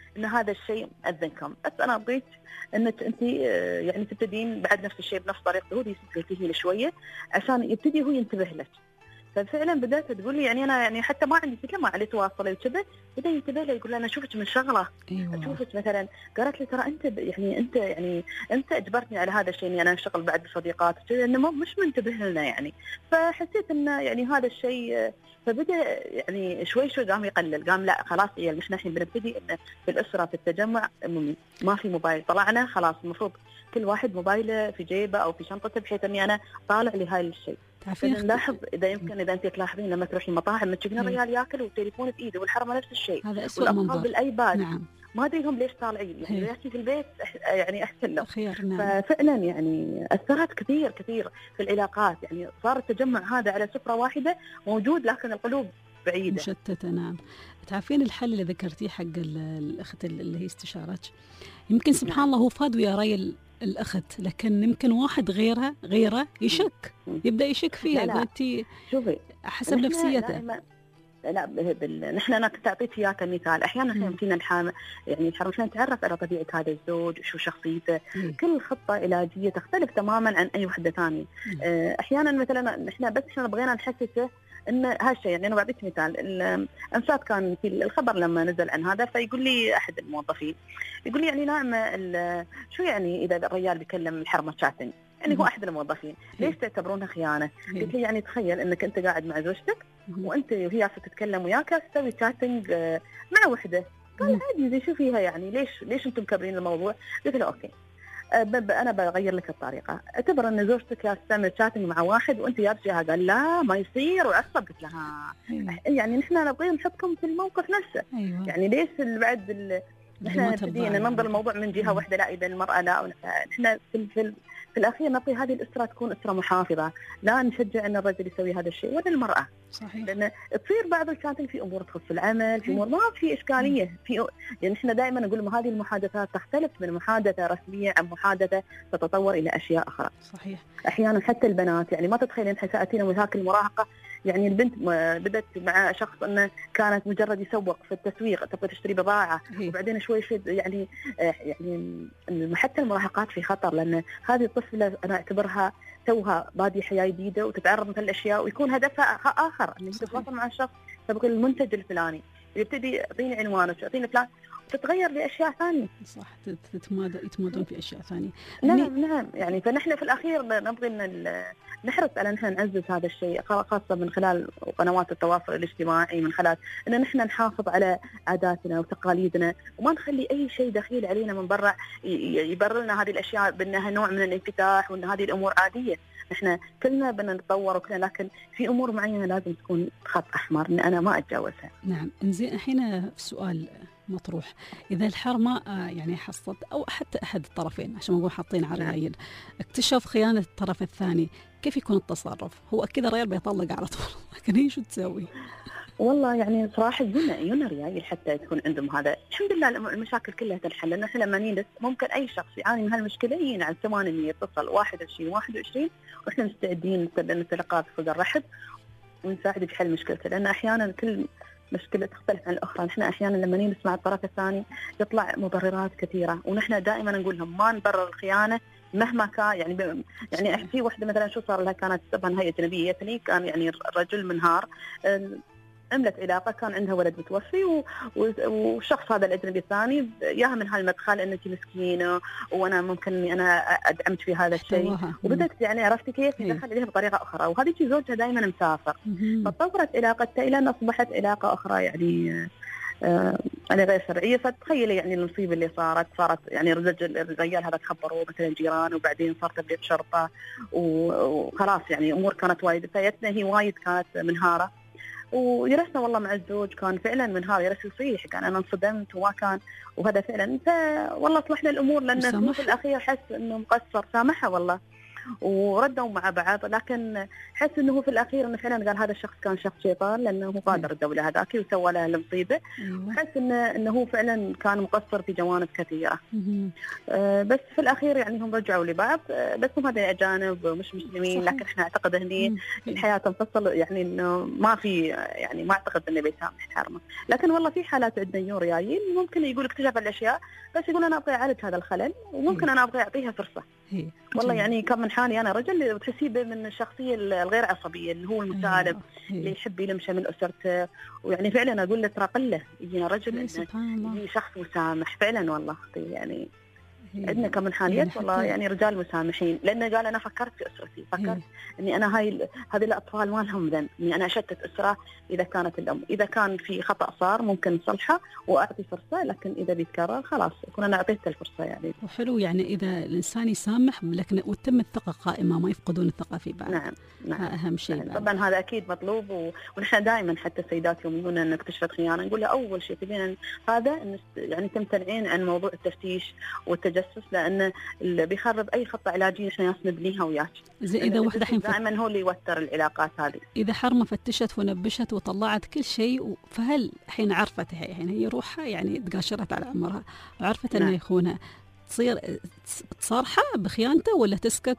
ان هذا الشيء مأذنكم، بس انا ابغيك انك انت يعني تبتدين بعد نفس الشيء بنفس طريقته هو، تهيل شويه عشان يبتدي هو ينتبه لك. ففعلا بدات تقول لي يعني انا يعني حتى ما عندي فكره ما عليه تواصل وكذا، بدا ينتبه لي يقول لي انا اشوفك من شغله. أيوة. اشوفك مثلا، قالت لي ترى انت يعني انت يعني انت اجبرتني على هذا الشيء اني انا اشتغل بعد بصديقات لانه مش منتبه لنا يعني. فحسيت انه يعني هذا الشيء، فبدا يعني شوي شوي قام يقلل، قام لا خلاص يعني مش نحن بنبتدي انه في الاسره في التجمع ما في موبايل، طلعنا خلاص المفروض كل واحد موبايله في جيبه او في شنطته بحيث اني انا طالع لهاي الشيء. نلاحظ اذا يمكن اذا انت تلاحظين لما تروحين مطاعم تشوفين الرجال ياكل والتليفون بايده، والحرمه نفس الشيء، هذا اسوء منظر بالايباد. نعم. ما ادري هم ليش طالعين يعني يحكي في البيت يعني احسن له خير. نعم. ففعلا يعني اثرت كثير كثير في العلاقات، يعني صار التجمع هذا على سفره واحده موجود لكن القلوب بعيده مشتته. نعم. تعرفين الحل اللي ذكرتيه حق الاخت اللي هي استشارتك، يمكن سبحان نعم. الله هو فاد ويا راي الأخت، لكن يمكن واحد غيرها غيره يشك، يبدأ يشك فيها. قلتي شوفي حسب نفسيته. لا بال... نحن انا كنت اعطيك اياه كمثال. احيانا احنا فينا الحام يعني الحرم عشان نتعرف على طبيعه هذا الزوج وشو شخصيته. مم. كل خطه علاجيه تختلف تماما عن اي وحده ثانيه. احيانا مثلا نحن بس احنا بغينا نحسسه ان هالشيء، يعني انا بعطيك مثال. الامسات كان في الخبر لما نزل عن هذا، فيقول لي احد الموظفين يقول لي يعني نعمه شو يعني اذا الرجال بيكلم الحرمه شاتنج، يعني هو احد الموظفين، ليش تعتبرونها خيانه؟ قلت لي يعني تخيل انك انت قاعد مع زوجتك وانت وهي تتكلم وياك تسوي شاتنج مع وحده. قال عادي زي شو فيها يعني، ليش ليش انتم مكبرين الموضوع؟ قلت له اوكي انا بغير لك الطريقه، اعتبر ان زوجتك يا تعمل شاتنج مع واحد وانت يا رجال. قال لا ما يصير وعصب. قلت لها يعني نحن نبغي نحطكم في الموقف نفسه. أيوة. يعني ليش بعد ال... نحن نبتدي ننظر الموضوع من جهه واحده، لا اذا المراه لا، نحن في في في الأخير نبغي هذه الأسرة تكون أسرة محافظة، لا نشجع أن الرجل يسوي هذا الشيء ولا المرأة. صحيح. لأن تصير بعض الشاتنج في أمور تخص العمل، في أمور ما في إشكالية في، يعني إحنا دائما نقول هذه المحادثات تختلف من محادثة رسمية عن محادثة تتطور إلى أشياء أخرى. صحيح. أحيانا حتى البنات يعني ما تتخيلين حساتنا مذاك المراهقة، يعني البنت بدأت مع شخص أنه كانت مجرد يسوق في التسويق، تبغى تشتري بضاعة، هي. وبعدين شوي شوي يعني يعني حتى المراهقات في خطر، لأن هذه الطفلة أنا أعتبرها توها بادية حياة جديدة وتتعرض مثل الأشياء ويكون هدفها آخر، أن تتواصل مع الشخص تبغى المنتج الفلاني، يبتدي يعطيني عنوانك يعطيني فلان، تتغير لأشياء ثانية. صح، تتمادى يتمادون في أشياء ثانية. نعم نعم. يعني فنحن في الأخير نبغي أن نحرص على نحن نعزز هذا الشيء، خاصة من خلال قنوات التواصل الاجتماعي، من خلال أن نحن نحافظ على عاداتنا وتقاليدنا وما نخلي أي شيء دخيل علينا من برا يبرر لنا هذه الأشياء بأنها نوع من الانفتاح وأن هذه الأمور عادية. نحن كلنا بدنا نتطور وكلنا، لكن في أمور معينة لازم تكون خط أحمر أن أنا ما أتجاوزها. نعم. إنزين الحين سؤال مطروح، إذا الحرمة يعني حصلت أو حتى أحد الطرفين عشان ما نقول حاطين على الرجل اكتشف خيانة الطرف الثاني، كيف يكون التصرف؟ هو أكيد الرجال بيطلق على طول، لكن هي شو تسوي؟ والله يعني صراحة يجونا يجونا رجال حتى تكون عندهم هذا، الحمد لله المشاكل كلها تنحل، لأن احنا لما نجلس ممكن أي شخص يعاني من هالمشكلة يجينا على ثمانية يتصل واحد وعشرين واحد وعشرين وإحنا مستعدين نتلقى بصدر رحب ونساعده في حل مشكلته، لأن أحيانا كل مشكلة تختلف عن الأخرى. نحن أحيانا لما نسمع الطرف الثاني يطلع مبررات كثيرة، ونحن دائما نقول لهم ما نبرر الخيانة مهما كان. يعني ب... يعني في واحدة مثلا شو صار لها، كانت طبعا هي أجنبية، كان يعني الرجل منهار عملت علاقة، كان عندها ولد متوفي و... و... والشخص هذا الأجنبي الثاني ياها من هالمدخل أنك مسكينة وأنا ممكن أني أنا أدعمت في هذا الشيء، وبدأت يعني عرفتي كيف يدخل إليها بطريقة أخرى، وهذه زوجها دائما مسافر، فتطورت علاقتها إلى أن أصبحت علاقة أخرى يعني آه أنا غير شرعية. فتخيلي يعني المصيبة اللي صارت صارت يعني الرجل الرجال هذا تخبروا مثلا جيران، وبعدين صار تبليغ شرطة وخلاص يعني أمور كانت وايد، فايتنا هي وايد كانت منهارة، وجلسنا والله مع الزوج كان فعلا منهار، جلس يصيح، كان أنا انصدمت وما كان، وهذا فعلا فوالله صلحنا الأمور، لأن في الأخير حس إنه مقصر، سامحها والله. وردوا مع بعض، لكن حس انه هو في الاخير انه فعلا قال هذا الشخص كان شخص شيطان لانه هو غادر الدوله هذاك وسوى لها المصيبه. أيوة. حس انه انه هو فعلا كان مقصر في جوانب كثيره. آه بس في الاخير يعني هم رجعوا لبعض. آه بس هم هذول اجانب ومش مسلمين. صحيح. لكن احنا اعتقد هني الحياه تنفصل، يعني انه ما في، يعني ما اعتقد انه بيسامح حرمه. لكن والله في حالات عندنا يور جايين ممكن يقول اكتشف الاشياء بس يقول انا ابغى اعالج هذا الخلل، وممكن انا ابغى اعطيها فرصه. هي. والله يعني كم من حالي انا رجل وتحسيه من الشخصيه الغير عصبيه اللي هو المسالم. هي. اللي يحب يلمشه من اسرته، ويعني فعلا اقول له ترى قله يجينا رجل يجي شخص مسامح فعلا. والله يعني عندنا كم من حاليات يعني والله يعني رجال مسامحين، لانه قال انا فكرت في اسرتي، فكرت هي. اني انا هاي هذه الاطفال ما لهم ذنب، اني انا اشتت اسره. اذا كانت الام اذا كان في خطا صار ممكن نصلحه واعطي فرصه، لكن اذا بيتكرر خلاص اكون انا اعطيته الفرصه. يعني وحلو يعني اذا الانسان يسامح لكن وتم الثقه قائمه، ما يفقدون الثقه في بعض. نعم نعم اهم شيء. نعم. طبعا هذا اكيد مطلوب، و... ونحن دائما حتى السيدات يوم يقولون ان اكتشفت خيانه نقول لها اول شيء تبين هذا يعني تمتنعين عن موضوع التفتيش والتجسس، لانه اللي بيخرب اي خطه علاجيه احنا ناس نبنيها وياك. زي اذا وحده الحين دائما هو اللي يوتر العلاقات هذه. اذا حرمه فتشت ونبشت وطلعت كل شيء، فهل الحين عرفت هي الحين هي روحها يعني تقاشرت على عمرها وعرفت انه يخونها، تصير تصارحه بخيانته ولا تسكت؟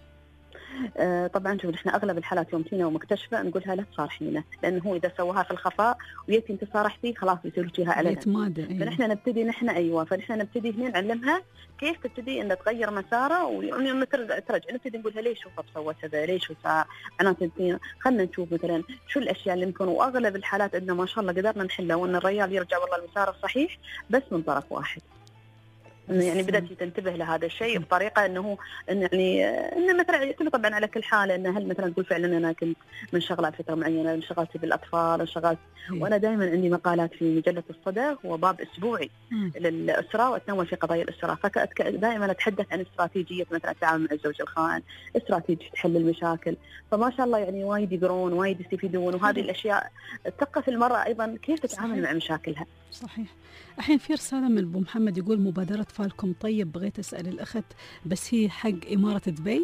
آه طبعا شوف نحن اغلب الحالات يوم تينا ومكتشفه نقولها لا تصارحينه، لانه هو اذا سواها في الخفاء ويتي انت صارحتي خلاص بيصير فيها علنا. أيوة. فنحن نبتدي نحن ايوه فنحن نبتدي هنا نعلمها كيف تبتدي ان تغير مساره، ويوم ترجع نبتدي نقولها ليش شوفها سوت كذا، ليش وسا معناته خلينا نشوف مثلا شو الاشياء اللي ممكن. واغلب الحالات عندنا ما شاء الله قدرنا نحلها، وان الرجال يرجع والله المسار الصحيح بس من طرف واحد. يعني بدأت تنتبه لهذا الشيء بطريقة أنه إن يعني إنه مثلا يعتمد طبعا على كل حالة، إنه هل مثلا تقول فعلا أنا كنت منشغلة على فترة معينة، انشغلت بالأطفال، انشغلت. وأنا دائما عندي مقالات في مجلة الصدى، هو باب أسبوعي م. للأسرة، وأتناول في قضايا الأسرة. فدائما أتحدث عن استراتيجية مثلا التعامل مع الزوج الخائن، استراتيجية حل المشاكل. فما شاء الله يعني وايد يقرون وايد يستفيدون، وهذه الأشياء تثقف المرأة أيضا كيف تتعامل صحيح. مع مشاكلها. صحيح. الحين في رسالة من أبو محمد يقول مبادرة فالكم طيب، بغيت أسأل الأخت بس هي حق إمارة دبي؟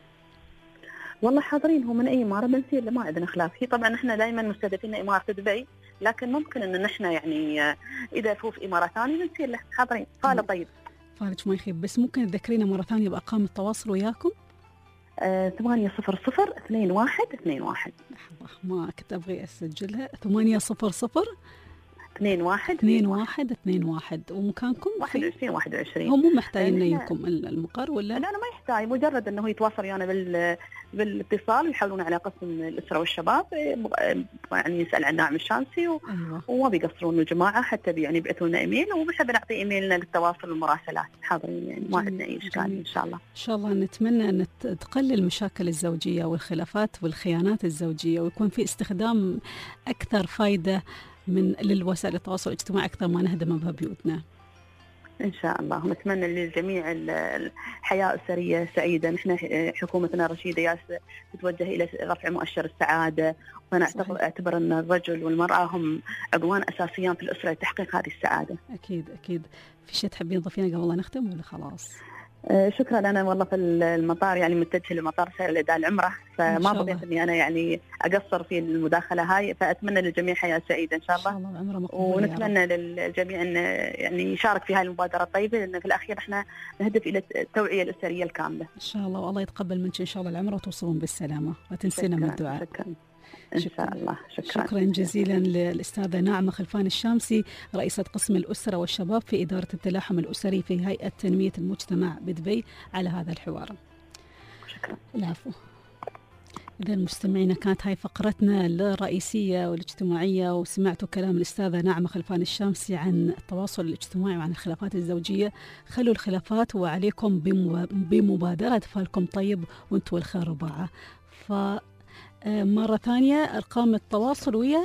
والله حاضرين، هو من أي إمارة بنصير ما عندنا خلاف. هي طبعا نحن دائما مستهدفين إمارة دبي، لكن ممكن إن نحن يعني إذا فوق في إمارة ثانية بنصير له حاضرين. فالة طيب فالك ما يخيب، بس ممكن تذكرينا مرة ثانية بأرقام التواصل وياكم؟ ثمانية صفر صفر اثنين واحد اثنين واحد. لحظة ما كنت أبغي أسجلها. ثمانية صفر صفر اثنين واحد اثنين واحد اثنين واحد. ومكانكم واحد وعشرين واحد وعشرين. هم مو محتاجين يجيكم المقر ولا؟ لا أنا ما يحتاج، مجرد أنه يتواصل يعني بال بالاتصال ويحاولون على قسم الأسرة والشباب، يعني يسأل عن ناعم الشامسي و... أيوة. وما بيقصرون الجماعة، حتى يعني بيعطوا لنا إيميل وبنحب نعطي إيميلنا للتواصل والمراسلات. حاضرين يعني ما عندنا أي إشكال إن شاء الله. إن شاء الله نتمنى أن تقلل المشاكل الزوجية والخلافات والخيانات الزوجية، ويكون في استخدام أكثر فايدة من للوسائل التواصل الاجتماعي أكثر ما نهدم بها بيوتنا. إن شاء الله. نتمنى للجميع الحياة أسرية سعيدة. نحن حكومتنا رشيدة ياس تتوجه إلى رفع مؤشر السعادة، وأنا أعتبر أن الرجل والمرأة هم عضوان أساسيان في الأسرة لتحقيق هذه السعادة. أكيد أكيد. في شيء تحبين تضيفينه قبل لا نختم ولا خلاص؟ آه شكرا. أنا والله في المطار يعني متجهة للمطار سير الأداء العمرة، فما بغيت إني أنا يعني أقصر في المداخلة هاي، فأتمنى للجميع حياة سعيدة إن شاء الله. إن شاء الله. ونتمنى للجميع أن يعني يشارك في هاي المبادرة الطيبة، لأن في الأخير إحنا نهدف إلى التوعية الأسرية الكاملة. إن شاء الله. والله يتقبل منك إن شاء الله العمرة وتوصلون بالسلامة، وتنسينا من الدعاء. شكرا. إن شاء الله. شكرا. شكرا جزيلا للأستاذة ناعمة خلفان الشامسي، رئيسة قسم الأسرة والشباب في إدارة التلاحم الأسري في هيئة تنمية المجتمع بدبي، على هذا الحوار. شكرا. العفو. إذا المستمعين كانت هاي فقرتنا الرئيسية والاجتماعية، وسمعتوا كلام الأستاذة ناعمة خلفان الشامسي عن التواصل الاجتماعي وعن الخلافات الزوجية. خلوا الخلافات وعليكم بمبادرة فالكم طيب وانتوا الخير رباعة. ف مرة ثانية أرقام التواصل ويا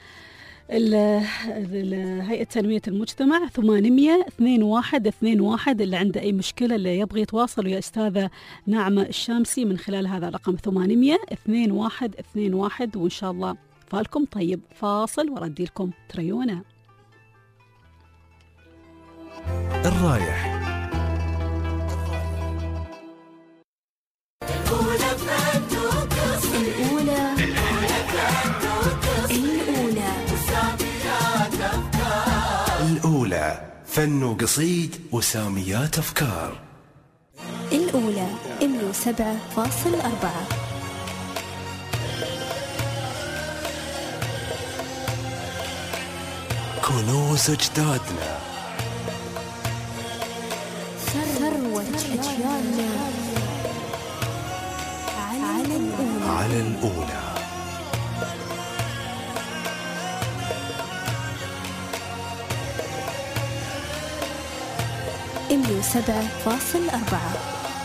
هيئة تنمية المجتمع ثمانمية اثنين واحد اثنين واحد. اللي عنده أي مشكلة اللي يبغي يتواصل ويا أستاذة ناعمة الشامسي من خلال هذا الرقم ثمانمية اثنين واحد اثنين واحد. وإن شاء الله فالكم طيب. فاصل وردي لكم تريونا. الرايح الأولى الأولى الأولى فن وقصيد وساميات أفكار. الأولى إملو سبعة فاصل أربعة. كنوز أجدادنا، ثروة أجيالنا على الأولى. على الأولى. إملو سبعة فاصل أربعة.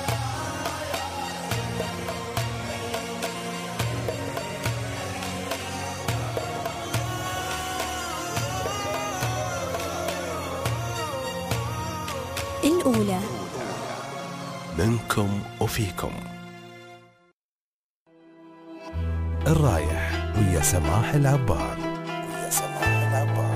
الأولى منكم وفيكم. الرايح ويا سماح العبار. ويا سماح العبار.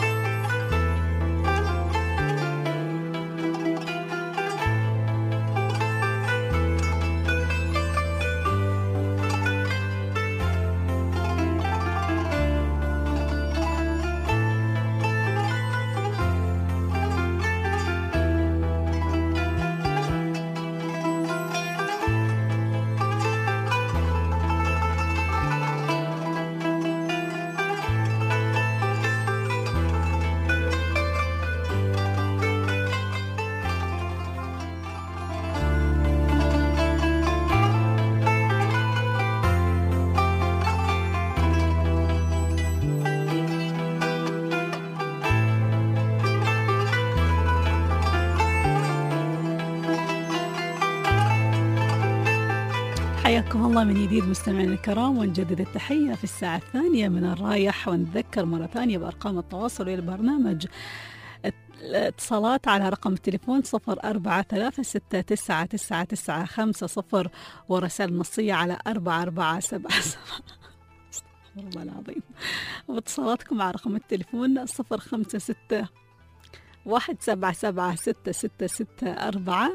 حياكم الله من جديد مستمعينا الكرام، ونجدد التحية في الساعة الثانية من الرايح، ونتذكر مرة ثانية بأرقام التواصل للبرنامج. اتصالات على رقم التليفون صفر أربعة ثلاثة ستة تسعة تسعة تسعة خمسة صفر، ورسائل نصية على أربعة أربعة سبعة سبعة. استغفر الله العظيم. واتصالاتكم على رقم التليفون صفر خمسة ستة واحد سبعة سبعة ستة ستة ستة أربعة.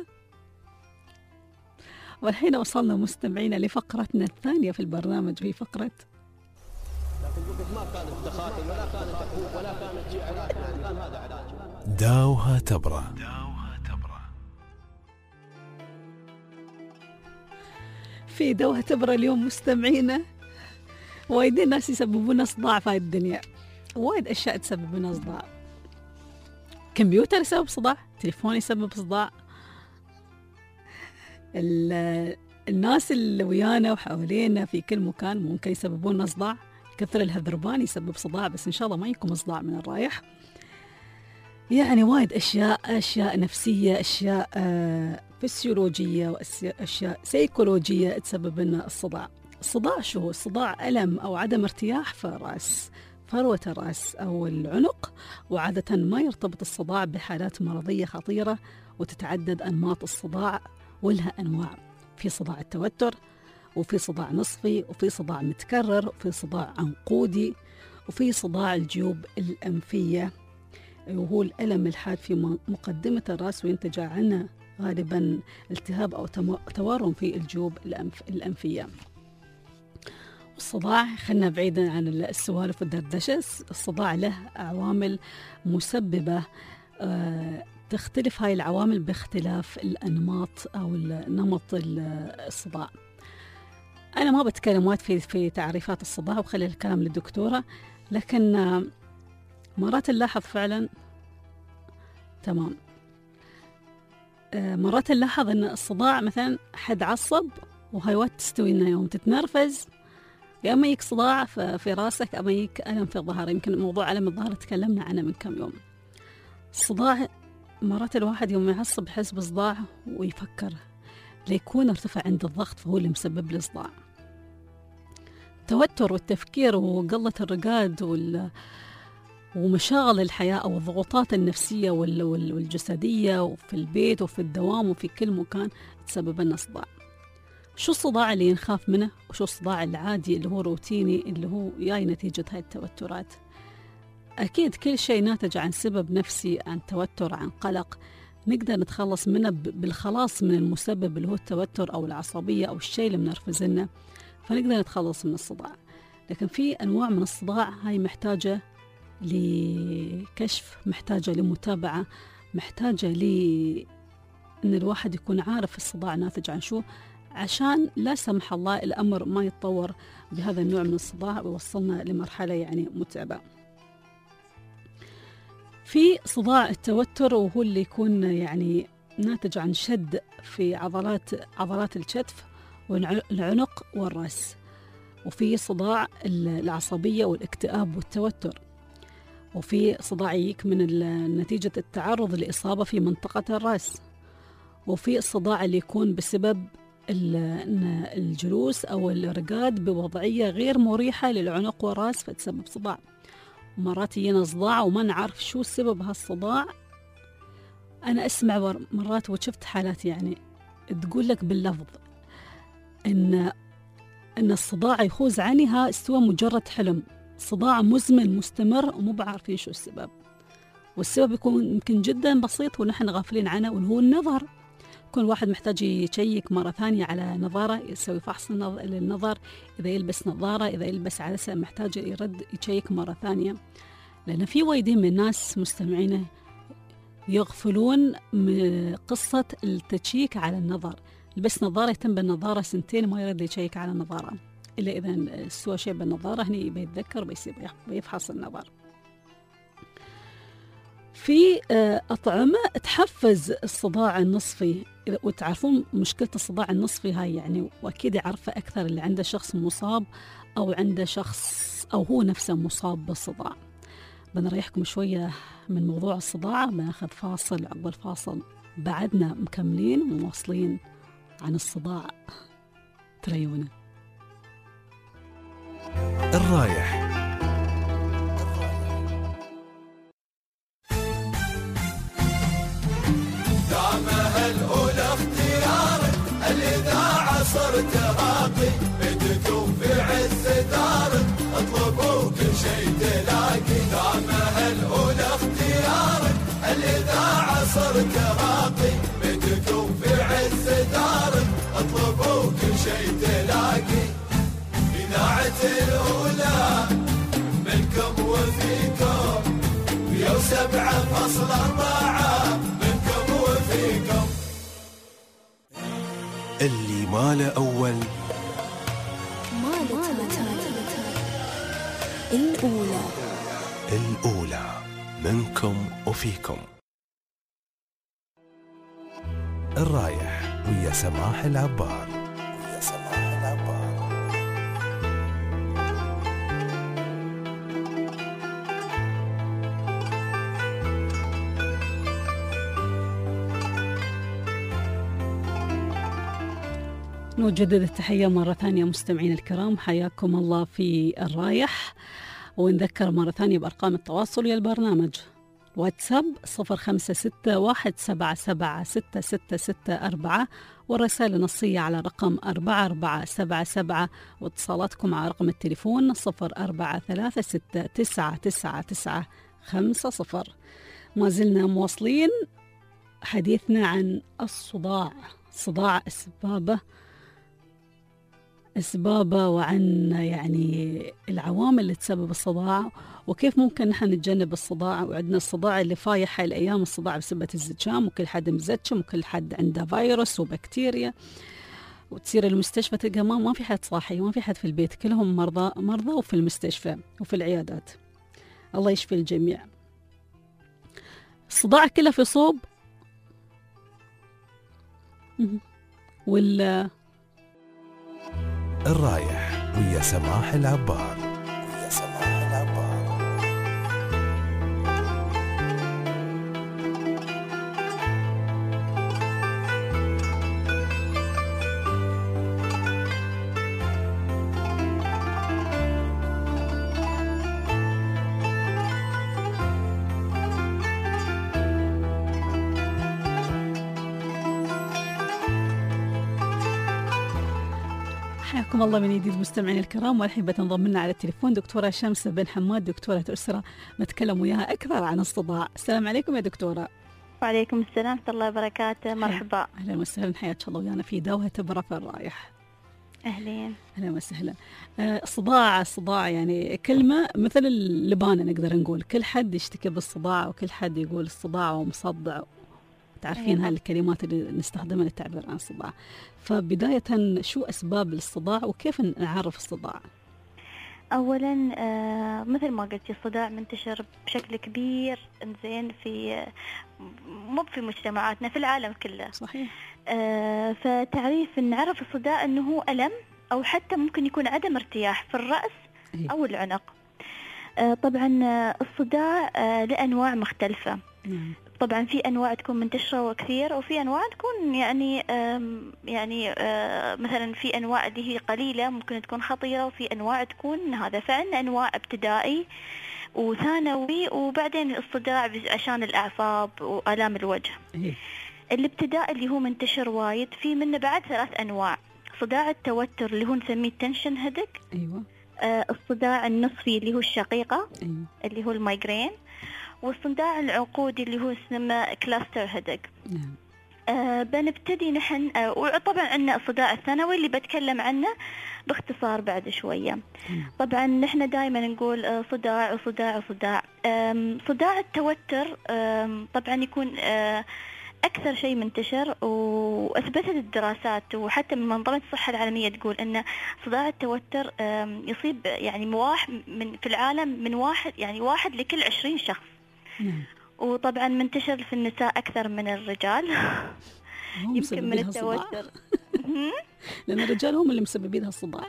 والحين وصلنا مستمعينا لفقرتنا الثانية في البرنامج، في فقرة داوها تبرى. في دوها تبرى اليوم مستمعينا، وايد الناس يسببون صداع في هاي الدنيا، وايد أشياء تسبب لنا صداع. كمبيوتر يسبب صداع، تليفون يسبب صداع، الناس اللي ويانا وحوالينا في كل مكان ممكن يسببون لنا صداع. كثر الهذربان يسبب صداع، بس إن شاء الله ما يكون صداع من الرايح. يعني وايد أشياء أشياء نفسية، أشياء فسيولوجية، وأشياء سيكولوجية تسبب لنا الصداع. الصداع شو هو؟ الصداع ألم أو عدم ارتياح في الرأس، فروة الرأس أو العنق، وعادة ما يرتبط الصداع بحالات مرضية خطيرة، وتتعدد أنماط الصداع ولها أنواع. في صداع التوتر، وفي صداع نصفي، وفي صداع متكرر، وفي صداع عنقودي، وفي صداع الجيوب الأنفية، وهو الألم الحاد في مقدمة الرأس، وينتج عنه غالبا التهاب أو تورم في الجيوب الأنف الأنفية. الصداع خلنا بعيدا عن السوالف والدردشة، الصداع له عوامل مسببة، آه تختلف هاي العوامل باختلاف الأنماط أو نمط الصداع. أنا ما بتكلم وايد في في تعريفات الصداع، وخلي الكلام للدكتورة، لكن مرات نلاحظ فعلا تمام مرات نلاحظ أن الصداع مثلا حد عصب، وهاي وقت تستوي إنه يوم تتنرفز، يا أما يك صداع في راسك، أما يك ألم في الظهر. يمكن موضوع ألم الظهر تكلمنا عنه من كم يوم. الصداع مرات الواحد يوم يعصب يحس بصداع ويفكر ليكون ارتفع عند الضغط، فهو اللي مسبب له صداع. التوتر والتفكير وقلة الرقاد وال... ومشاغل الحياة أو الضغوطات النفسية وال... والجسدية، وفي البيت وفي الدوام وفي كل مكان، تسبب لنا صداع. شو الصداع اللي نخاف منه، وشو الصداع العادي اللي هو روتيني اللي هو جاي نتيجة هاي التوترات؟ أكيد كل شيء ناتج عن سبب نفسي، عن توتر، عن قلق، نقدر نتخلص منه بالخلاص من المسبب اللي هو التوتر أو العصبية أو الشيء اللي منرفز لنا، فنقدر نتخلص من الصداع. لكن في أنواع من الصداع هاي محتاجة لكشف، محتاجة لمتابعة، محتاجة ل إن الواحد يكون عارف الصداع ناتج عن شو، عشان لا سمح الله الأمر ما يتطور بهذا النوع من الصداع ويوصلنا لمرحلة يعني متعبة. في صداع التوتر، وهو اللي يكون يعني ناتج عن شد في عضلات عضلات الكتف والعنق والرأس. وفي صداع العصبية والاكتئاب والتوتر. وفي صداع يجيك من نتيجة التعرض لإصابة في منطقة الرأس. وفي الصداع اللي يكون بسبب الجلوس أو الرقاد بوضعية غير مريحة للعنق والرأس فتسبب صداع. مرات يجينا صداع وما نعرف شو سبب هالصداع. أنا أسمع مرات وشفت حالات يعني تقول لك باللفظ إن إن الصداع يخوز عنها استوى مجرد حلم، صداع مزمن مستمر ومو بعارفين شو السبب. والسبب يكون يمكن جدا بسيط ونحن غافلين عنه، وهو النظر. يكون واحد محتاج يشيك مرة ثانية على نظارة، يسوي فحص للنظر، إذا يلبس نظارة، إذا يلبس عدسة محتاج يرد يشيك مرة ثانية. لأن في وايدين من الناس مستمعين يغفلون من قصة التشيك على النظر. لبس نظارة يتم بالنظارة سنتين ما يرد يشيك على النظارة، إلا إذا سوى شيء بالنظارة هني بيتذكر بيصير بيفحص النظر. في أطعمة تحفز الصداع النصفي، وتعرفون مشكلة الصداع النصفي هاي يعني، وأكيد يعرفه أكثر اللي عنده شخص مصاب أو عنده شخص أو هو نفسه مصاب بالصداع. بنريحكم شوية من موضوع الصداع، بناخذ فاصل، عقب الفاصل بعدنا مكملين ومواصلين عن الصداع. تريونا. الرايح. دعمها الأولى اختيارك، الإذاعة صرت راقي، بدكم في عز دارك، اطلبوا كل شيء تلاقي. دعمها الأولى اختيارك، الإذاعة صرت راقي، بدكم في عز دارك، اطلبوا كل شيء تلاقي. إذاعة الأولى منكم وفيكم، مية وسبعة فاصل أربعة منكم وفيكم. اللي ما له أول ما له تالي. الأولى الأولى منكم وفيكم. الرايح ويا سماح العبار. ويا سماح العبار. نجدد التحية مرة ثانية مستمعين الكرام، حياكم الله في الرايح. ونذكر مرة ثانية بأرقام التواصل يا البرنامج. واتساب صفر خمسة ستة واحد سبعة سبعة ستة ستة ستة أربعة، والرسائل النصية على رقم أربعة أربعة سبعة سبعة، واتصالاتكم على رقم التليفون صفر أربعة ثلاثة ستة تسعة تسعة تسعة خمسة صفر. ما زلنا مواصلين حديثنا عن الصداع، صداع أسبابه أسبابه وعن يعني العوامل اللي تسبب الصداع، وكيف ممكن نحن نتجنب الصداع. وعندنا الصداع اللي فايح هاي الأيام، الصداع بسبب الزكام، وكل حد مزكم، وكل حد عنده فيروس وبكتيريا، وتصير المستشفى تلقى ما ما في حد صاحي، ما في حد في البيت، كلهم مرضى مرضى وفي المستشفى وفي العيادات. الله يشفي الجميع. الصداع كله في صوب وال الرايح ويا سماح العبار. ويا سماح العبار. حياكم الله من جديد مستمعين الكرام. والحين بتنضم لنا على التليفون دكتورة شمس بن حماد، دكتورة أسرة، نتكلم وياها أكثر عن الصداع. السلام عليكم يا دكتورة. وعليكم السلام ورحمة الله وبركاته. مرحبا. أهلا وسهلا، حياك الله ويانا في دوها تبرة الرايح. أهلين. أهلا وسهلا. الصداع الصداع يعني كلمة مثل اللبانة نقدر نقول، كل حد يشتكي بالصداع وكل حد يقول الصداع ومصدع، تعرفين هاي الكلمات اللي نستخدمها للتعبير عن الصداع. فبداية شو أسباب الصداع وكيف نعرف الصداع؟ أولا آه مثل ما قلتي الصداع منتشر بشكل كبير إنزين في مو في مجتمعاتنا، في العالم كله. صحيح. آه فتعريف نعرف الصداع أنه هو ألم أو حتى ممكن يكون عدم ارتياح في الرأس إيه؟ أو العنق. آه طبعا الصداع آه لأنواع مختلفة. نعم. طبعا في انواع تكون منتشره وكثير، وفي انواع تكون يعني يعني مثلا في انواع اللي هي قليله ممكن تكون خطيره، وفي انواع تكون هذا. فعندنا انواع ابتدائي وثانوي، وبعدين الصداع عشان الاعصاب والام الوجه. الابتدائي اللي هو منتشر وايد، في منه بعد ثلاث انواع. صداع التوتر اللي هو نسميه تنشن هيدك. ايوه. آه الصداع النصفي اللي هو الشقيقه. أيوة. اللي هو المايجرين. والصداع العقودي اللي هو اسمه كلاستر هيدك. نعم. آه بنبتدي نحن آه وطبعا عندنا الصداع الثانوي اللي بتكلم عنه باختصار بعد شوية. نعم. طبعا نحن دائما نقول آه صداع وصداع وصداع. صداع التوتر طبعا يكون آه أكثر شيء منتشر، وأثبتت الدراسات وحتى من منظمة الصحة العالمية تقول أن صداع التوتر يصيب يعني مواح من في العالم من واحد يعني واحد لكل عشرين شخص. نعم. وطبعا منتشر في النساء أكثر من الرجال. يمكن من التوتر. لأن الرجال هم اللي مسببين هالصداع.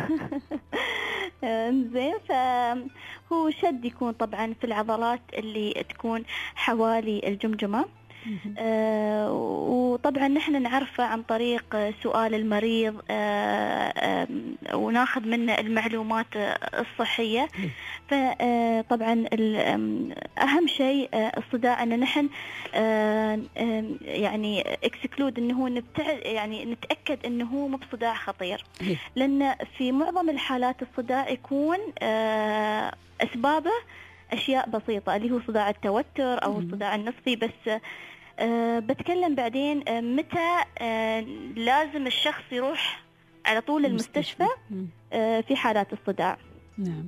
زين. فهو شد يكون طبعا في العضلات اللي تكون حوالي الجمجمة. آه وطبعا نحن نعرفه عن طريق سؤال المريض، آه آه وناخذ منه المعلومات الصحية. فطبعا أهم شيء الصداع أن نحن آه يعني اكسكلود أنه هو نبتعد، يعني نتأكد أنه هو مو بصداع خطير، لأن في معظم الحالات الصداع يكون آه أسبابه أشياء بسيطة اللي هو صداع التوتر أو الصداع النصفي. بس أه بتكلم بعدين أه متى أه لازم الشخص يروح على طول المستشفى أه في حالات الصداع. نعم.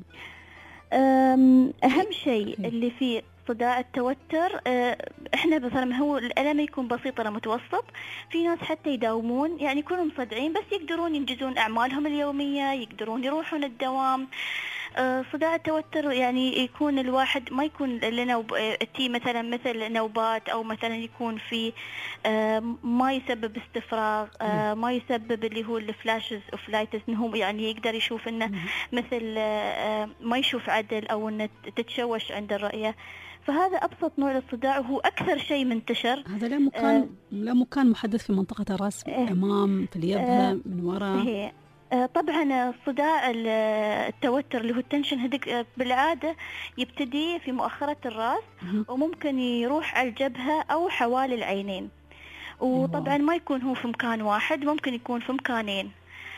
أهم شيء اللي في صداع التوتر أه احنا مثلا هو الألم يكون بسيط ولا متوسط. في ناس حتى يداومون يعني يكونوا مصدعين بس يقدرون ينجزون أعمالهم اليومية، يقدرون يروحون الدوام. صداع التوتر يعني يكون الواحد ما يكون لنا تي مثلا مثل نوبات، أو مثلا يكون في ما يسبب استفراغ، ما يسبب اللي هو الفلاشز أوفلايتس، إنه يعني يقدر يشوف إنه مثل ما يشوف عدل أو إنه تتشوش عند الرؤية. فهذا أبسط نوع للصداع وهو أكثر شيء منتشر. هذا لا مكان آه لا مكان محدث في منطقة الرأس، في الأمام، في اليبهة، آه من وراء. طبعا صداع التوتر اللي هو التنشن هدك بالعادة يبتدي في مؤخرة الرأس، وممكن يروح على الجبهة أو حوالي العينين. وطبعا ما يكون هو في مكان واحد، ممكن يكون في مكانين.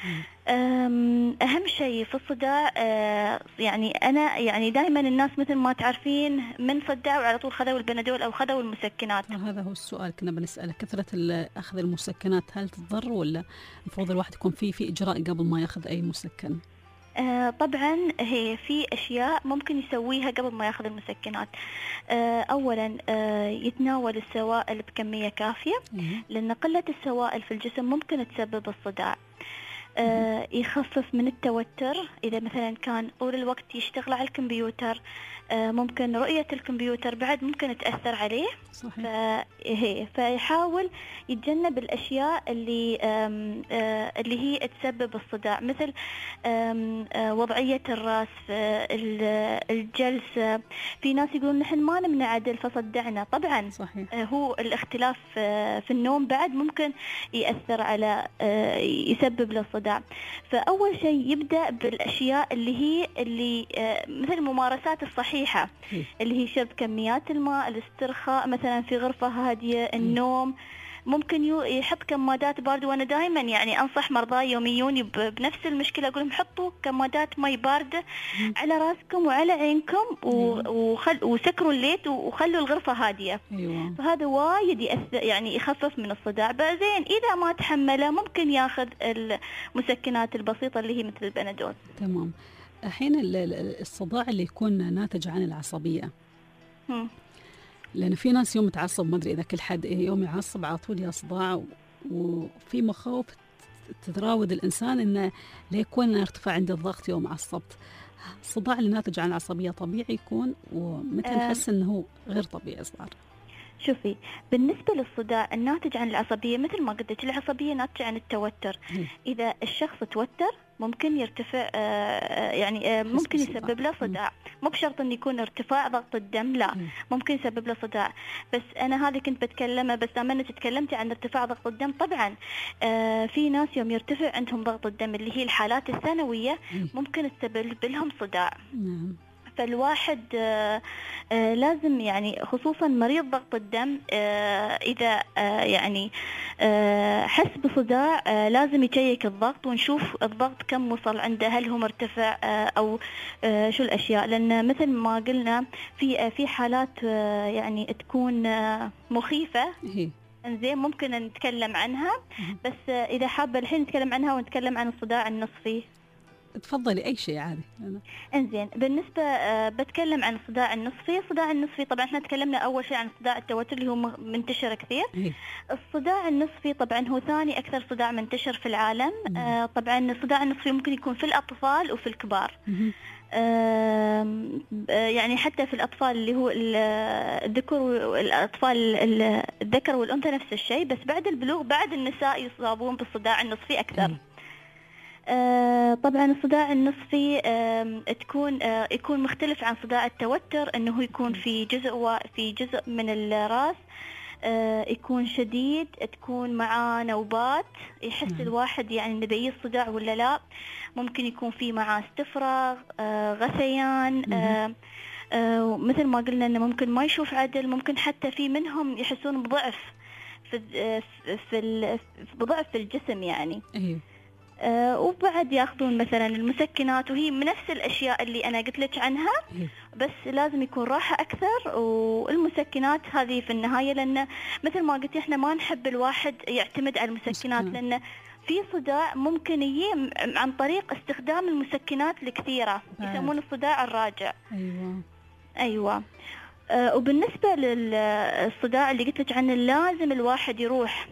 أهم شيء في الصداع يعني أنا يعني دائما الناس مثل ما تعرفين من صدعوا على طول خذوا البنادول أو خذوا المسكنات. هذا هو السؤال كنا بنسأله، كثرة أخذ المسكنات هل تضر ولا المفروض الواحد يكون في في إجراء قبل ما يأخذ أي مسكن؟ آه طبعا هي في أشياء ممكن يسويها قبل ما يأخذ المسكنات. آه أولا آه يتناول السوائل بكمية كافية، لأن قلة السوائل في الجسم ممكن تسبب الصداع. آه يخفف من التوتر، إذا مثلا كان طول الوقت يشتغل على الكمبيوتر آه ممكن رؤية الكمبيوتر بعد ممكن تأثر عليه. صحيح. فهي فيحاول يتجنب الأشياء اللي آم آه اللي هي تسبب الصداع، مثل آم آه وضعية الرأس، الجلسة. في ناس يقولون نحن ما نمنع عدل فصدعنا. طبعا صحيح. آه هو الاختلاف آه في النوم بعد ممكن يأثر على آه يسبب للصداع. فأول شيء يبدأ بالأشياء اللي هي اللي آه مثل الممارسات الصحيحة، اللي هي شرب كميات الماء، الاسترخاء مثلا في غرفة هادية، النوم ممكن يحط كمادات باردة. وأنا دائما يعني أنصح مرضاي يوميوني بنفس المشكلة، أقول لهم حطوا كمادات مي باردة على راسكم وعلى عينكم وخل وسكروا الليت وخلوا الغرفة هادية. أيوة. فهذا وايد يأثر يعني يخفف من الصداع. بعدين إذا ما تحمله ممكن ياخذ المسكنات البسيطة اللي هي مثل البنادول. تمام. الحين الصداع اللي يكون ناتج عن العصبية، هم. لأن في ناس يوم تعصب، ما أدري إذا كل حد يوم يعصب على طول يا صداع، وفي مخاوف تتراود الإنسان إنه ليكون ارتفاع عند الضغط يوم عصبت. الصداع اللي ناتج عن العصبية طبيعي يكون، ومتى نحس إنه غير طبيعي صار؟ شوفي، بالنسبة للصداع الناتج عن العصبية مثل ما قلت، العصبية ناتجة عن التوتر. إذا الشخص توتر ممكن يرتفع، يعني ممكن يسبب له صداع. مو بشرط أن يكون ارتفاع ضغط الدم، لا، ممكن يسبب له صداع. بس أنا هذه كنت بتكلمه، بس لما أنت تكلمتي عن ارتفاع ضغط الدم، طبعا في ناس يوم يرتفع عندهم ضغط الدم اللي هي الحالات الثانوية ممكن تسبب لهم صداع. فالواحد آآ آآ لازم يعني خصوصا مريض ضغط الدم إذا يعني حس بصداع لازم يشيك الضغط ونشوف الضغط كم وصل عنده، هل هو مرتفع أو شو الأشياء. لأن مثل ما قلنا في في حالات يعني تكون مخيفة، انزين ممكن نتكلم عنها. بس إذا حابة الحين نتكلم عنها ونتكلم عن الصداع النصفي. تفضلي أي شيء عادي. انزين، بالنسبة آه بتكلم عن الصداع النصفي. الصداع النصفي طبعا احنا تكلمنا أول شيء عن صداع التوتر اللي هو منتشر كثير. إيه؟ الصداع النصفي طبعا هو ثاني أكثر صداع منتشر في العالم. آه طبعا الصداع النصفي ممكن يكون في الأطفال وفي الكبار. آه يعني حتى في الأطفال اللي هو الذكر والأطفال الذكر والأنثى نفس الشيء، بس بعد البلوغ بعد النساء يصابون بالصداع النصفي أكثر. إيه؟ آه طبعا الصداع النصفي آه تكون آه يكون مختلف عن صداع التوتر، انه يكون في جزء في جزء من الراس آه يكون شديد، تكون معاه نوبات، يحس مم. الواحد يعني انه بيه الصداع ولا لا. ممكن يكون في معاه استفراغ، آه غثيان، آه آه مثل ما قلنا انه ممكن ما يشوف عدل. ممكن حتى في منهم يحسون بضعف في في بضعف في الجسم يعني. أيوه. آه وبعد ياخذون مثلا المسكنات، وهي من نفس الاشياء اللي انا قلت لك عنها، بس لازم يكون راحه اكثر. والمسكنات هذه في النهايه، لان مثل ما قلت احنا ما نحب الواحد يعتمد على المسكنات، لان في صداع ممكن يجي عن طريق استخدام المسكنات الكثيره، يسمون الصداع الراجع. ايوه ايوه. آه وبالنسبة للصداع اللي قلت لك عنه، لازم الواحد يروح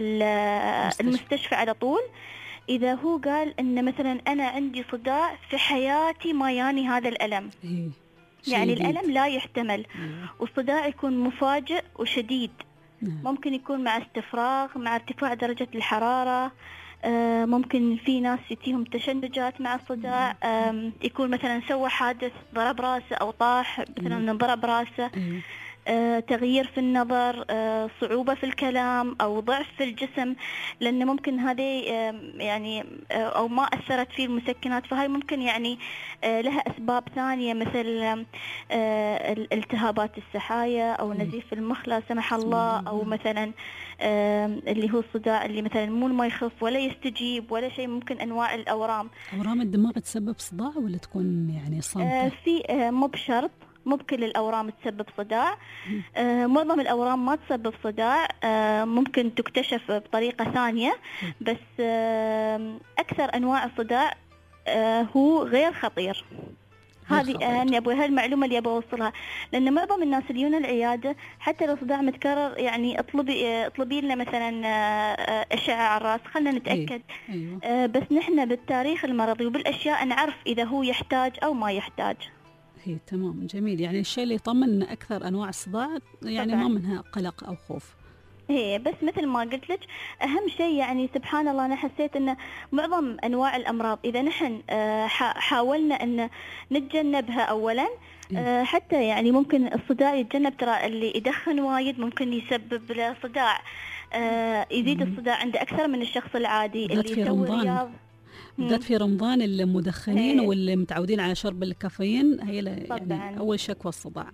المستشفى على طول. إذا هو قال إن مثلا أنا عندي صداع في حياتي ما ياني هذا الألم، إيه. يعني الألم لا يحتمل. إيه. والصداع يكون مفاجئ وشديد. نعم. ممكن يكون مع استفراغ، مع ارتفاع درجة الحرارة. آه ممكن في ناس يتيهم تشنجات مع الصداع. آه يكون مثلا سوى حادث ضرب راسه أو طاح مثلا ضرب راسه. إيه. آه، تغيير في النظر، آه، صعوبة في الكلام أو ضعف في الجسم، لأن ممكن هذه آه، يعني آه، أو ما أثرت فيه المسكنات، فهاي ممكن يعني آه، لها أسباب ثانية مثل آه، التهابات السحايا أو نزيف المخ لا سمح الله، أو مثلا آه، اللي هو الصداع اللي مثلا مو ما يخف ولا يستجيب ولا شيء. ممكن أنواع الأورام. أورام الدماغ تسبب صداع ولا تكون يعني صامتة؟ آه، في آه، مو بشرط، مو بكل الأورام تسبب صداع. آه معظم الأورام ما تسبب صداع، آه ممكن تكتشف بطريقة ثانية. بس آه أكثر أنواع الصداع آه هو غير خطير. هذه أنا أبغى هالمعلومة اللي أبغى أوصلها، لأن معظم الناس اللي يجون العيادة حتى لو صداع متكرر يعني اطلبي اطلبي لنا مثلا أشعة على الرأس خلنا نتأكد. أيوة. آه بس نحن بالتاريخ المرضي وبالأشياء نعرف إذا هو يحتاج أو ما يحتاج. هي تمام، جميل. يعني الشيء اللي يطمن أكثر أنواع الصداع يعني طبعا. ما منها قلق أو خوف. هي بس مثل ما قلت لك، أهم شيء يعني سبحان الله أنا حسيت أن معظم أنواع الأمراض إذا نحن حاولنا أن نتجنبها أولا، حتى يعني ممكن الصداع يتجنب. ترى اللي يدخن وايد ممكن يسبب له صداع، يزيد الصداع عند أكثر من الشخص العادي اللي يسوي رياض. بالذات في رمضان المدخنين واللي متعودين على شرب الكافيين هي يعني أول شكوى الصداع.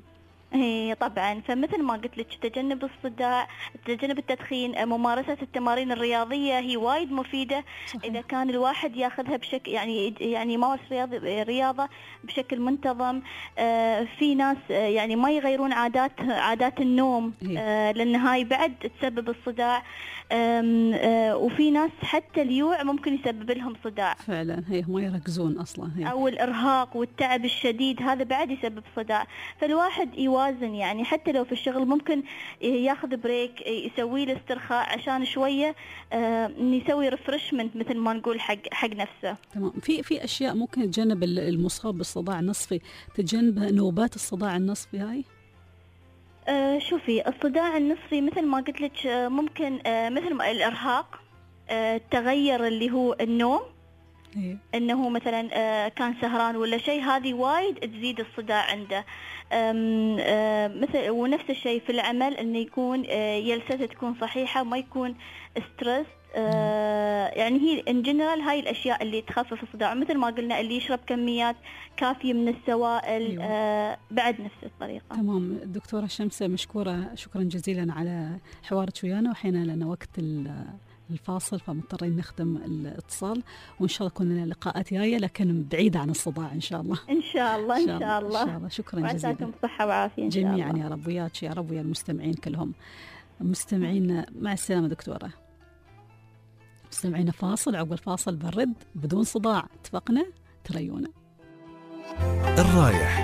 هي طبعا، فمثل ما قلت لك تجنب الصداع، تجنب التدخين، ممارسة التمارين الرياضية هي وايد مفيدة. صحيح. إذا كان الواحد ياخذها بشكل يعني يعني يمارس رياضة بشكل منتظم. آه في ناس آه يعني ما يغيرون عادات عادات النوم، آه لأن هاي بعد تسبب الصداع. آه وفي ناس حتى اليوع ممكن يسبب لهم صداع فعلا، هي ما يركزون أصلا هي. أو الإرهاق والتعب الشديد هذا بعد يسبب صداع. فالواحد يوازن، يعني حتى لو في الشغل ممكن ياخذ بريك، يسوي له استرخاء عشان شوية آه يسوي ريفرشمنت مثل ما نقول حق حق نفسه. تمام. في في أشياء ممكن تجنب المصاب بالصداع النصفي، تجنب نوبات الصداع النصفي هاي؟ آه شوفي، الصداع النصفي مثل ما قلت لك آه ممكن آه مثل ما الإرهاق، آه تغير اللي هو النوم، إيه؟ انه مثلا آه كان سهران ولا شيء، هذه وايد تزيد الصداع عنده. آم آم مثل ونفس الشيء في العمل، انه يكون آه جلسته تكون صحيحه وما يكون ستريس. آه يعني هي ان جنرال هاي الاشياء اللي تخفف الصداع، مثل ما قلنا اللي يشرب كميات كافيه من السوائل. أيوة. آه بعد نفس الطريقه. تمام. دكتوره شمسه مشكوره، شكرا جزيلا على حوارك ويانا، وحين لنا وقت الفاصل فمضطرين نختم الاتصال، وإن شاء الله يكون لنا لقاءات جاية لكن بعيدة عن الصداع إن شاء الله. إن شاء الله إن شاء الله, إن شاء الله. شكرا جزيلا، وعساكم صحة وعافية إن شاء الله جميعا يا رب، وياك يا رب ويا المستمعين كلهم. مستمعين مع السلامة دكتورة. مستمعين فاصل، عقب الفاصل برد بدون صداع، اتفقنا؟ تريونا. الرايح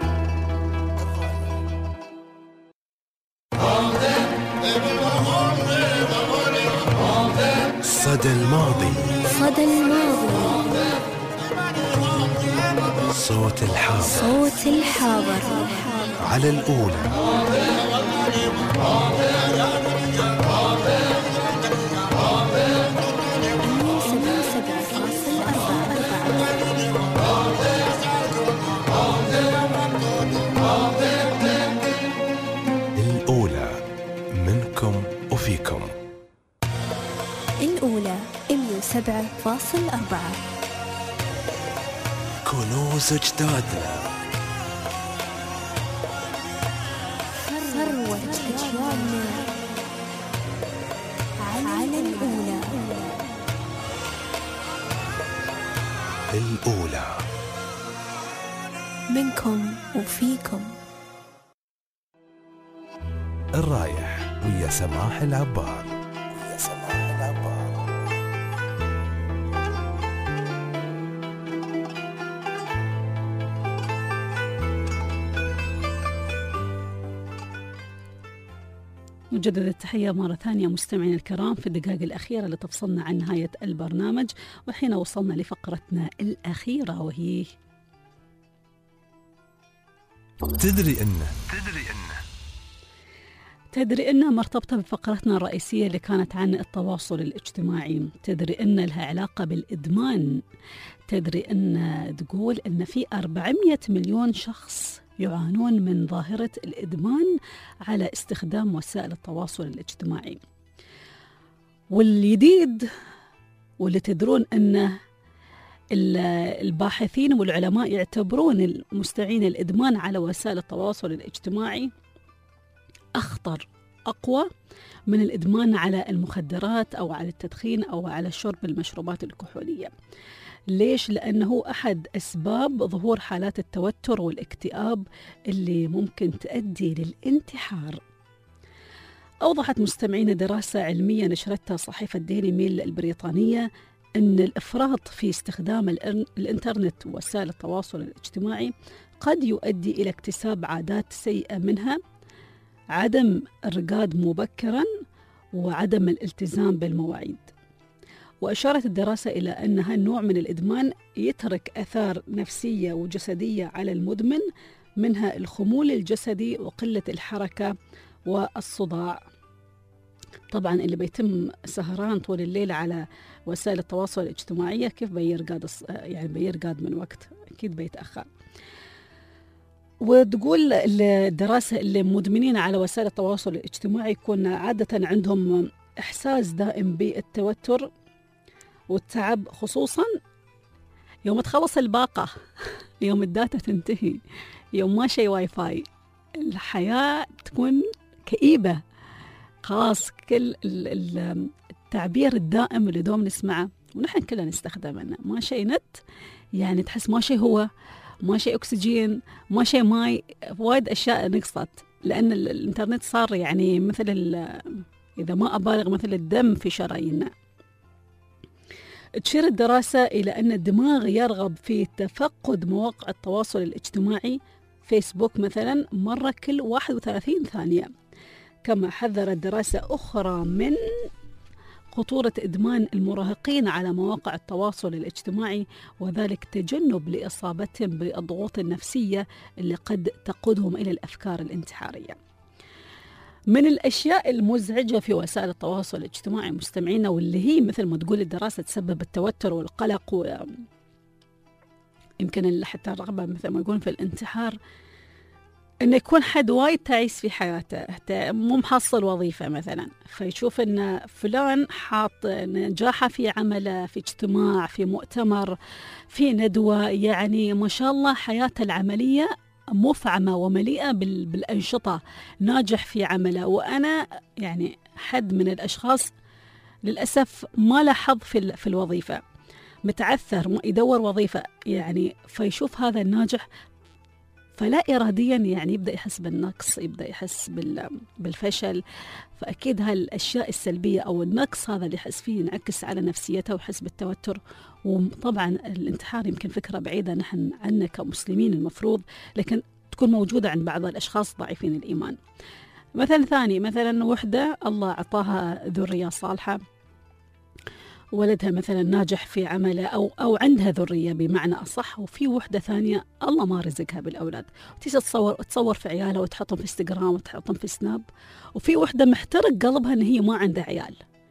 صدى الماضي، صدى الماضي، صوت الحاضر، صوت الحاضر، على الأولى. الأولى منكم وفيكم. الأولى مية وسبعة فاصلة أربعة. كنوز جدادنا، ثروة أجيالنا، على الأولى. الأولى منكم وفيكم. الرايح ويا سماح العبار، ويا سماح العبار. مجدد التحية مرة ثانية مستمعين الكرام في الدقائق الأخيرة اللي تفصلنا عن نهاية البرنامج، وحين وصلنا لفقرتنا الأخيرة وهي تدري إنه تدري إنه تدري إنها مرتبطة بفقرتنا الرئيسية اللي كانت عن التواصل الاجتماعي. تدري إن لها علاقة بالإدمان. تدري إن تقول إن في أربعمية مليون شخص يعانون من ظاهرة الإدمان على استخدام وسائل التواصل الاجتماعي. والجديد واللي تدرون أنه الباحثين والعلماء يعتبرون المستعين الإدمان على وسائل التواصل الاجتماعي أخطر، أقوى من الإدمان على المخدرات أو على التدخين أو على شرب المشروبات الكحولية. ليش؟ لأنه أحد أسباب ظهور حالات التوتر والاكتئاب اللي ممكن تؤدي للانتحار. أوضحت مستمعين دراسة علمية نشرتها صحيفة ديلي ميل البريطانية أن الإفراط في استخدام الإنترنت ووسائل التواصل الاجتماعي قد يؤدي إلى اكتساب عادات سيئة، منها عدم الرقاد مبكرا وعدم الالتزام بالمواعيد. وأشارت الدراسة إلى أن هالنوع من الإدمان يترك آثار نفسية وجسدية على المدمن، منها الخمول الجسدي وقلة الحركة والصداع. طبعا اللي بيتم سهران طول الليل على وسائل التواصل الاجتماعية كيف بيرقاد يعني بيرقاد من وقت؟ أكيد بيتأخر. وتقول الدراسة اللي مدمنين على وسائل التواصل الاجتماعي يكون عادة عندهم إحساس دائم بالتوتر والتعب، خصوصا يوم تخلص الباقة، يوم الداتا تنتهي، يوم ما شي واي فاي، الحياة تكون كئيبة. خلاص كل التعبير الدائم اللي دوم نسمعه ونحن كلنا نستخدمه، ما شيء نت، يعني تحس ما شيء هو، ما شيء أكسجين، ما شيء ماي، وايد أشياء نقصت، لأن الإنترنت صار يعني مثل إذا ما أبالغ مثل الدم في شراييننا. تشير الدراسة إلى أن الدماغ يرغب في تفقد مواقع التواصل الاجتماعي، فيسبوك مثلا، مرة كل واحد وثلاثين ثانية. كما حذرت دراسة أخرى من خطورة إدمان المراهقين على مواقع التواصل الاجتماعي، وذلك تجنب لإصابتهم بالضغوط النفسية اللي قد تقودهم إلى الأفكار الانتحارية. من الأشياء المزعجة في وسائل التواصل الاجتماعي مستمعينا، واللي هي مثل ما تقول الدراسة تسبب التوتر والقلق ويمكن حتى الرغبة مثل ما يقولون في الانتحار، إنه يكون حد وايد تعيس في حياته، مو محصل وظيفة مثلا، فيشوف إن فلان حاط نجاحه في عمله، في اجتماع، في مؤتمر، في ندوة، يعني ما شاء الله حياته العملية مفعمة ومليئة بالأنشطة، ناجح في عمله، وأنا يعني حد من الأشخاص للأسف ما له حظ في, في الوظيفة، متعثر، يدور وظيفة، يعني فيشوف هذا الناجح فلا إراديا يعني يبدأ يحس بالنقص، يبدأ يحس بالفشل. فأكيد هالأشياء السلبية أو النقص هذا اللي يحس فيه ينعكس على نفسيته ويحس بالتوتر. وطبعا الانتحار يمكن فكرة بعيدة نحن عنا كمسلمين المفروض، لكن تكون موجودة عند بعض الأشخاص ضعيفين الإيمان. مثل ثاني، مثلا وحدة الله عطاها ذرية صالحة، ولدها مثلا ناجح في عمله أو أو عندها ذرية بمعنى أصح، وفي وحدة ثانية الله ما رزقها بالأولاد، وتيجي تصور تصور في عيالها وتحطهم في انستغرام وتحطهم في سناب، وفي وحدة محترق قلبها إن هي ما عندها عيال،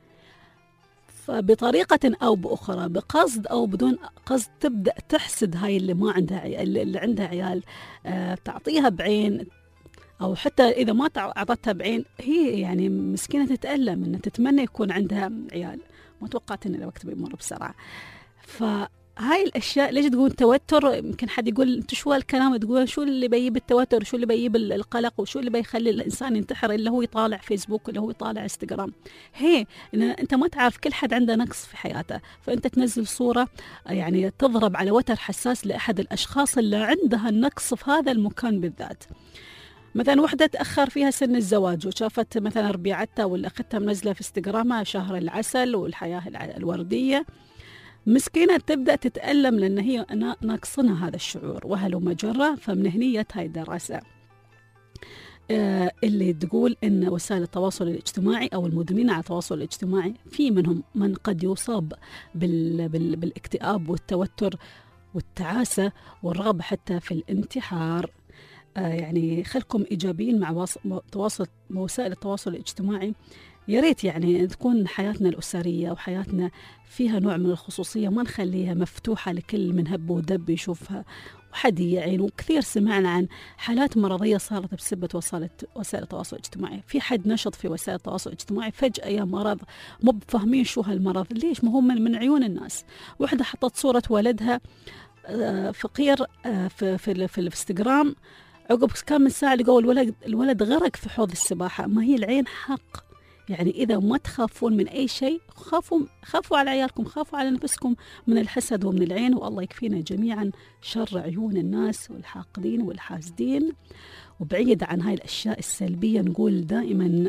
فبطريقة أو بأخرى بقصد أو بدون قصد تبدأ تحسد هاي اللي ما عندها عيال، اللي عندها عيال، آه تعطيها بعين، أو حتى إذا ما أعطتها بعين هي يعني مسكينة تتألم إن تتمنى يكون عندها عيال. ما توقعت إن الوقت بيمر بسرعة. فهاي الأشياء ليش تقول توتر؟ يمكن حد يقول أنت شو هالكلام تقول، شو اللي بيجيب التوتر، شو اللي بيجيب القلق، وشو اللي بيخلي الإنسان ينتحر، اللي هو يطالع فيسبوك، اللي هو يطالع انستغرام. هي إن أنت ما تعرف كل حد عنده نقص في حياته، فأنت تنزل صورة يعني تضرب على وتر حساس لأحد الأشخاص اللي عندها النقص في هذا المكان بالذات. مثلا وحدة تأخر فيها سن الزواج وشافت مثلا ربيعتها ولا أختها منزلة في انستغرامها شهر العسل والحياة الوردية، مسكينة تبدأ تتألم لأن هي ناقصنا هذا الشعور وهلو مجرة. فمن هنية هاي الدراسة آه اللي تقول إن وسائل التواصل الاجتماعي أو المدمنين على التواصل الاجتماعي في منهم من قد يصاب بال بال بالاكتئاب والتوتر والتعاسة والرغبة حتى في الانتحار. آه يعني خلكم إيجابيين مع تواصل وسائل التواصل الاجتماعي. يا ريت يعني تكون حياتنا الأسرية وحياتنا فيها نوع من الخصوصية، ما نخليها مفتوحة لكل من هب ودب يشوفها وحد يعين. وكثير سمعنا عن حالات مرضية صارت بسبب وسائل التواصل الاجتماعي. في حد نشط في وسائل التواصل الاجتماعي فجأة يا مرض، مو بفاهمين شو هالمرض، ليش؟ ما هو من, من عيون الناس. وحدة حطت صورة ولدها آه فقير آه في, في, في الانستغرام، عقب كم من ساعة لقوا الولد الولد غرق في حوض السباحة. ما هي العين حق؟ يعني إذا ما تخافون من أي شيء خافوا خافوا على عيالكم، خافوا على نفسكم من الحسد ومن العين. والله يكفينا جميعا شر عيون الناس والحاقدين والحاسدين. وبعيد عن هاي الأشياء السلبية نقول دائما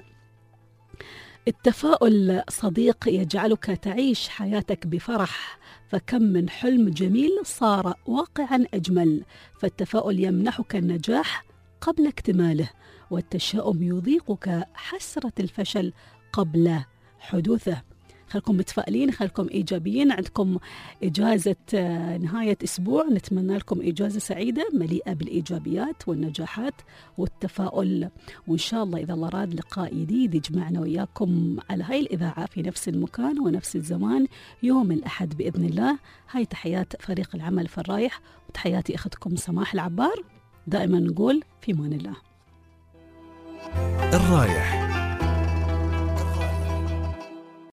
التفاؤل صديق يجعلك تعيش حياتك بفرح، فكم من حلم جميل صار واقعا أجمل. فالتفاؤل يمنحك النجاح قبل اكتماله، والتشاؤم يذيقك حسرة الفشل قبل حدوثه. خلكم متفائلين، خلكم إيجابيين. عندكم إجازة نهاية أسبوع، نتمنى لكم إجازة سعيدة مليئة بالإيجابيات والنجاحات والتفاؤل. وإن شاء الله إذا الله راد لقاء جديد يجمعنا وإياكم على هاي الإذاعة في نفس المكان ونفس الزمان يوم الأحد بإذن الله. هاي تحيات فريق العمل في الرايح، وتحياتي أختكم سماح العبار. دائما نقول في مان الله. الرايح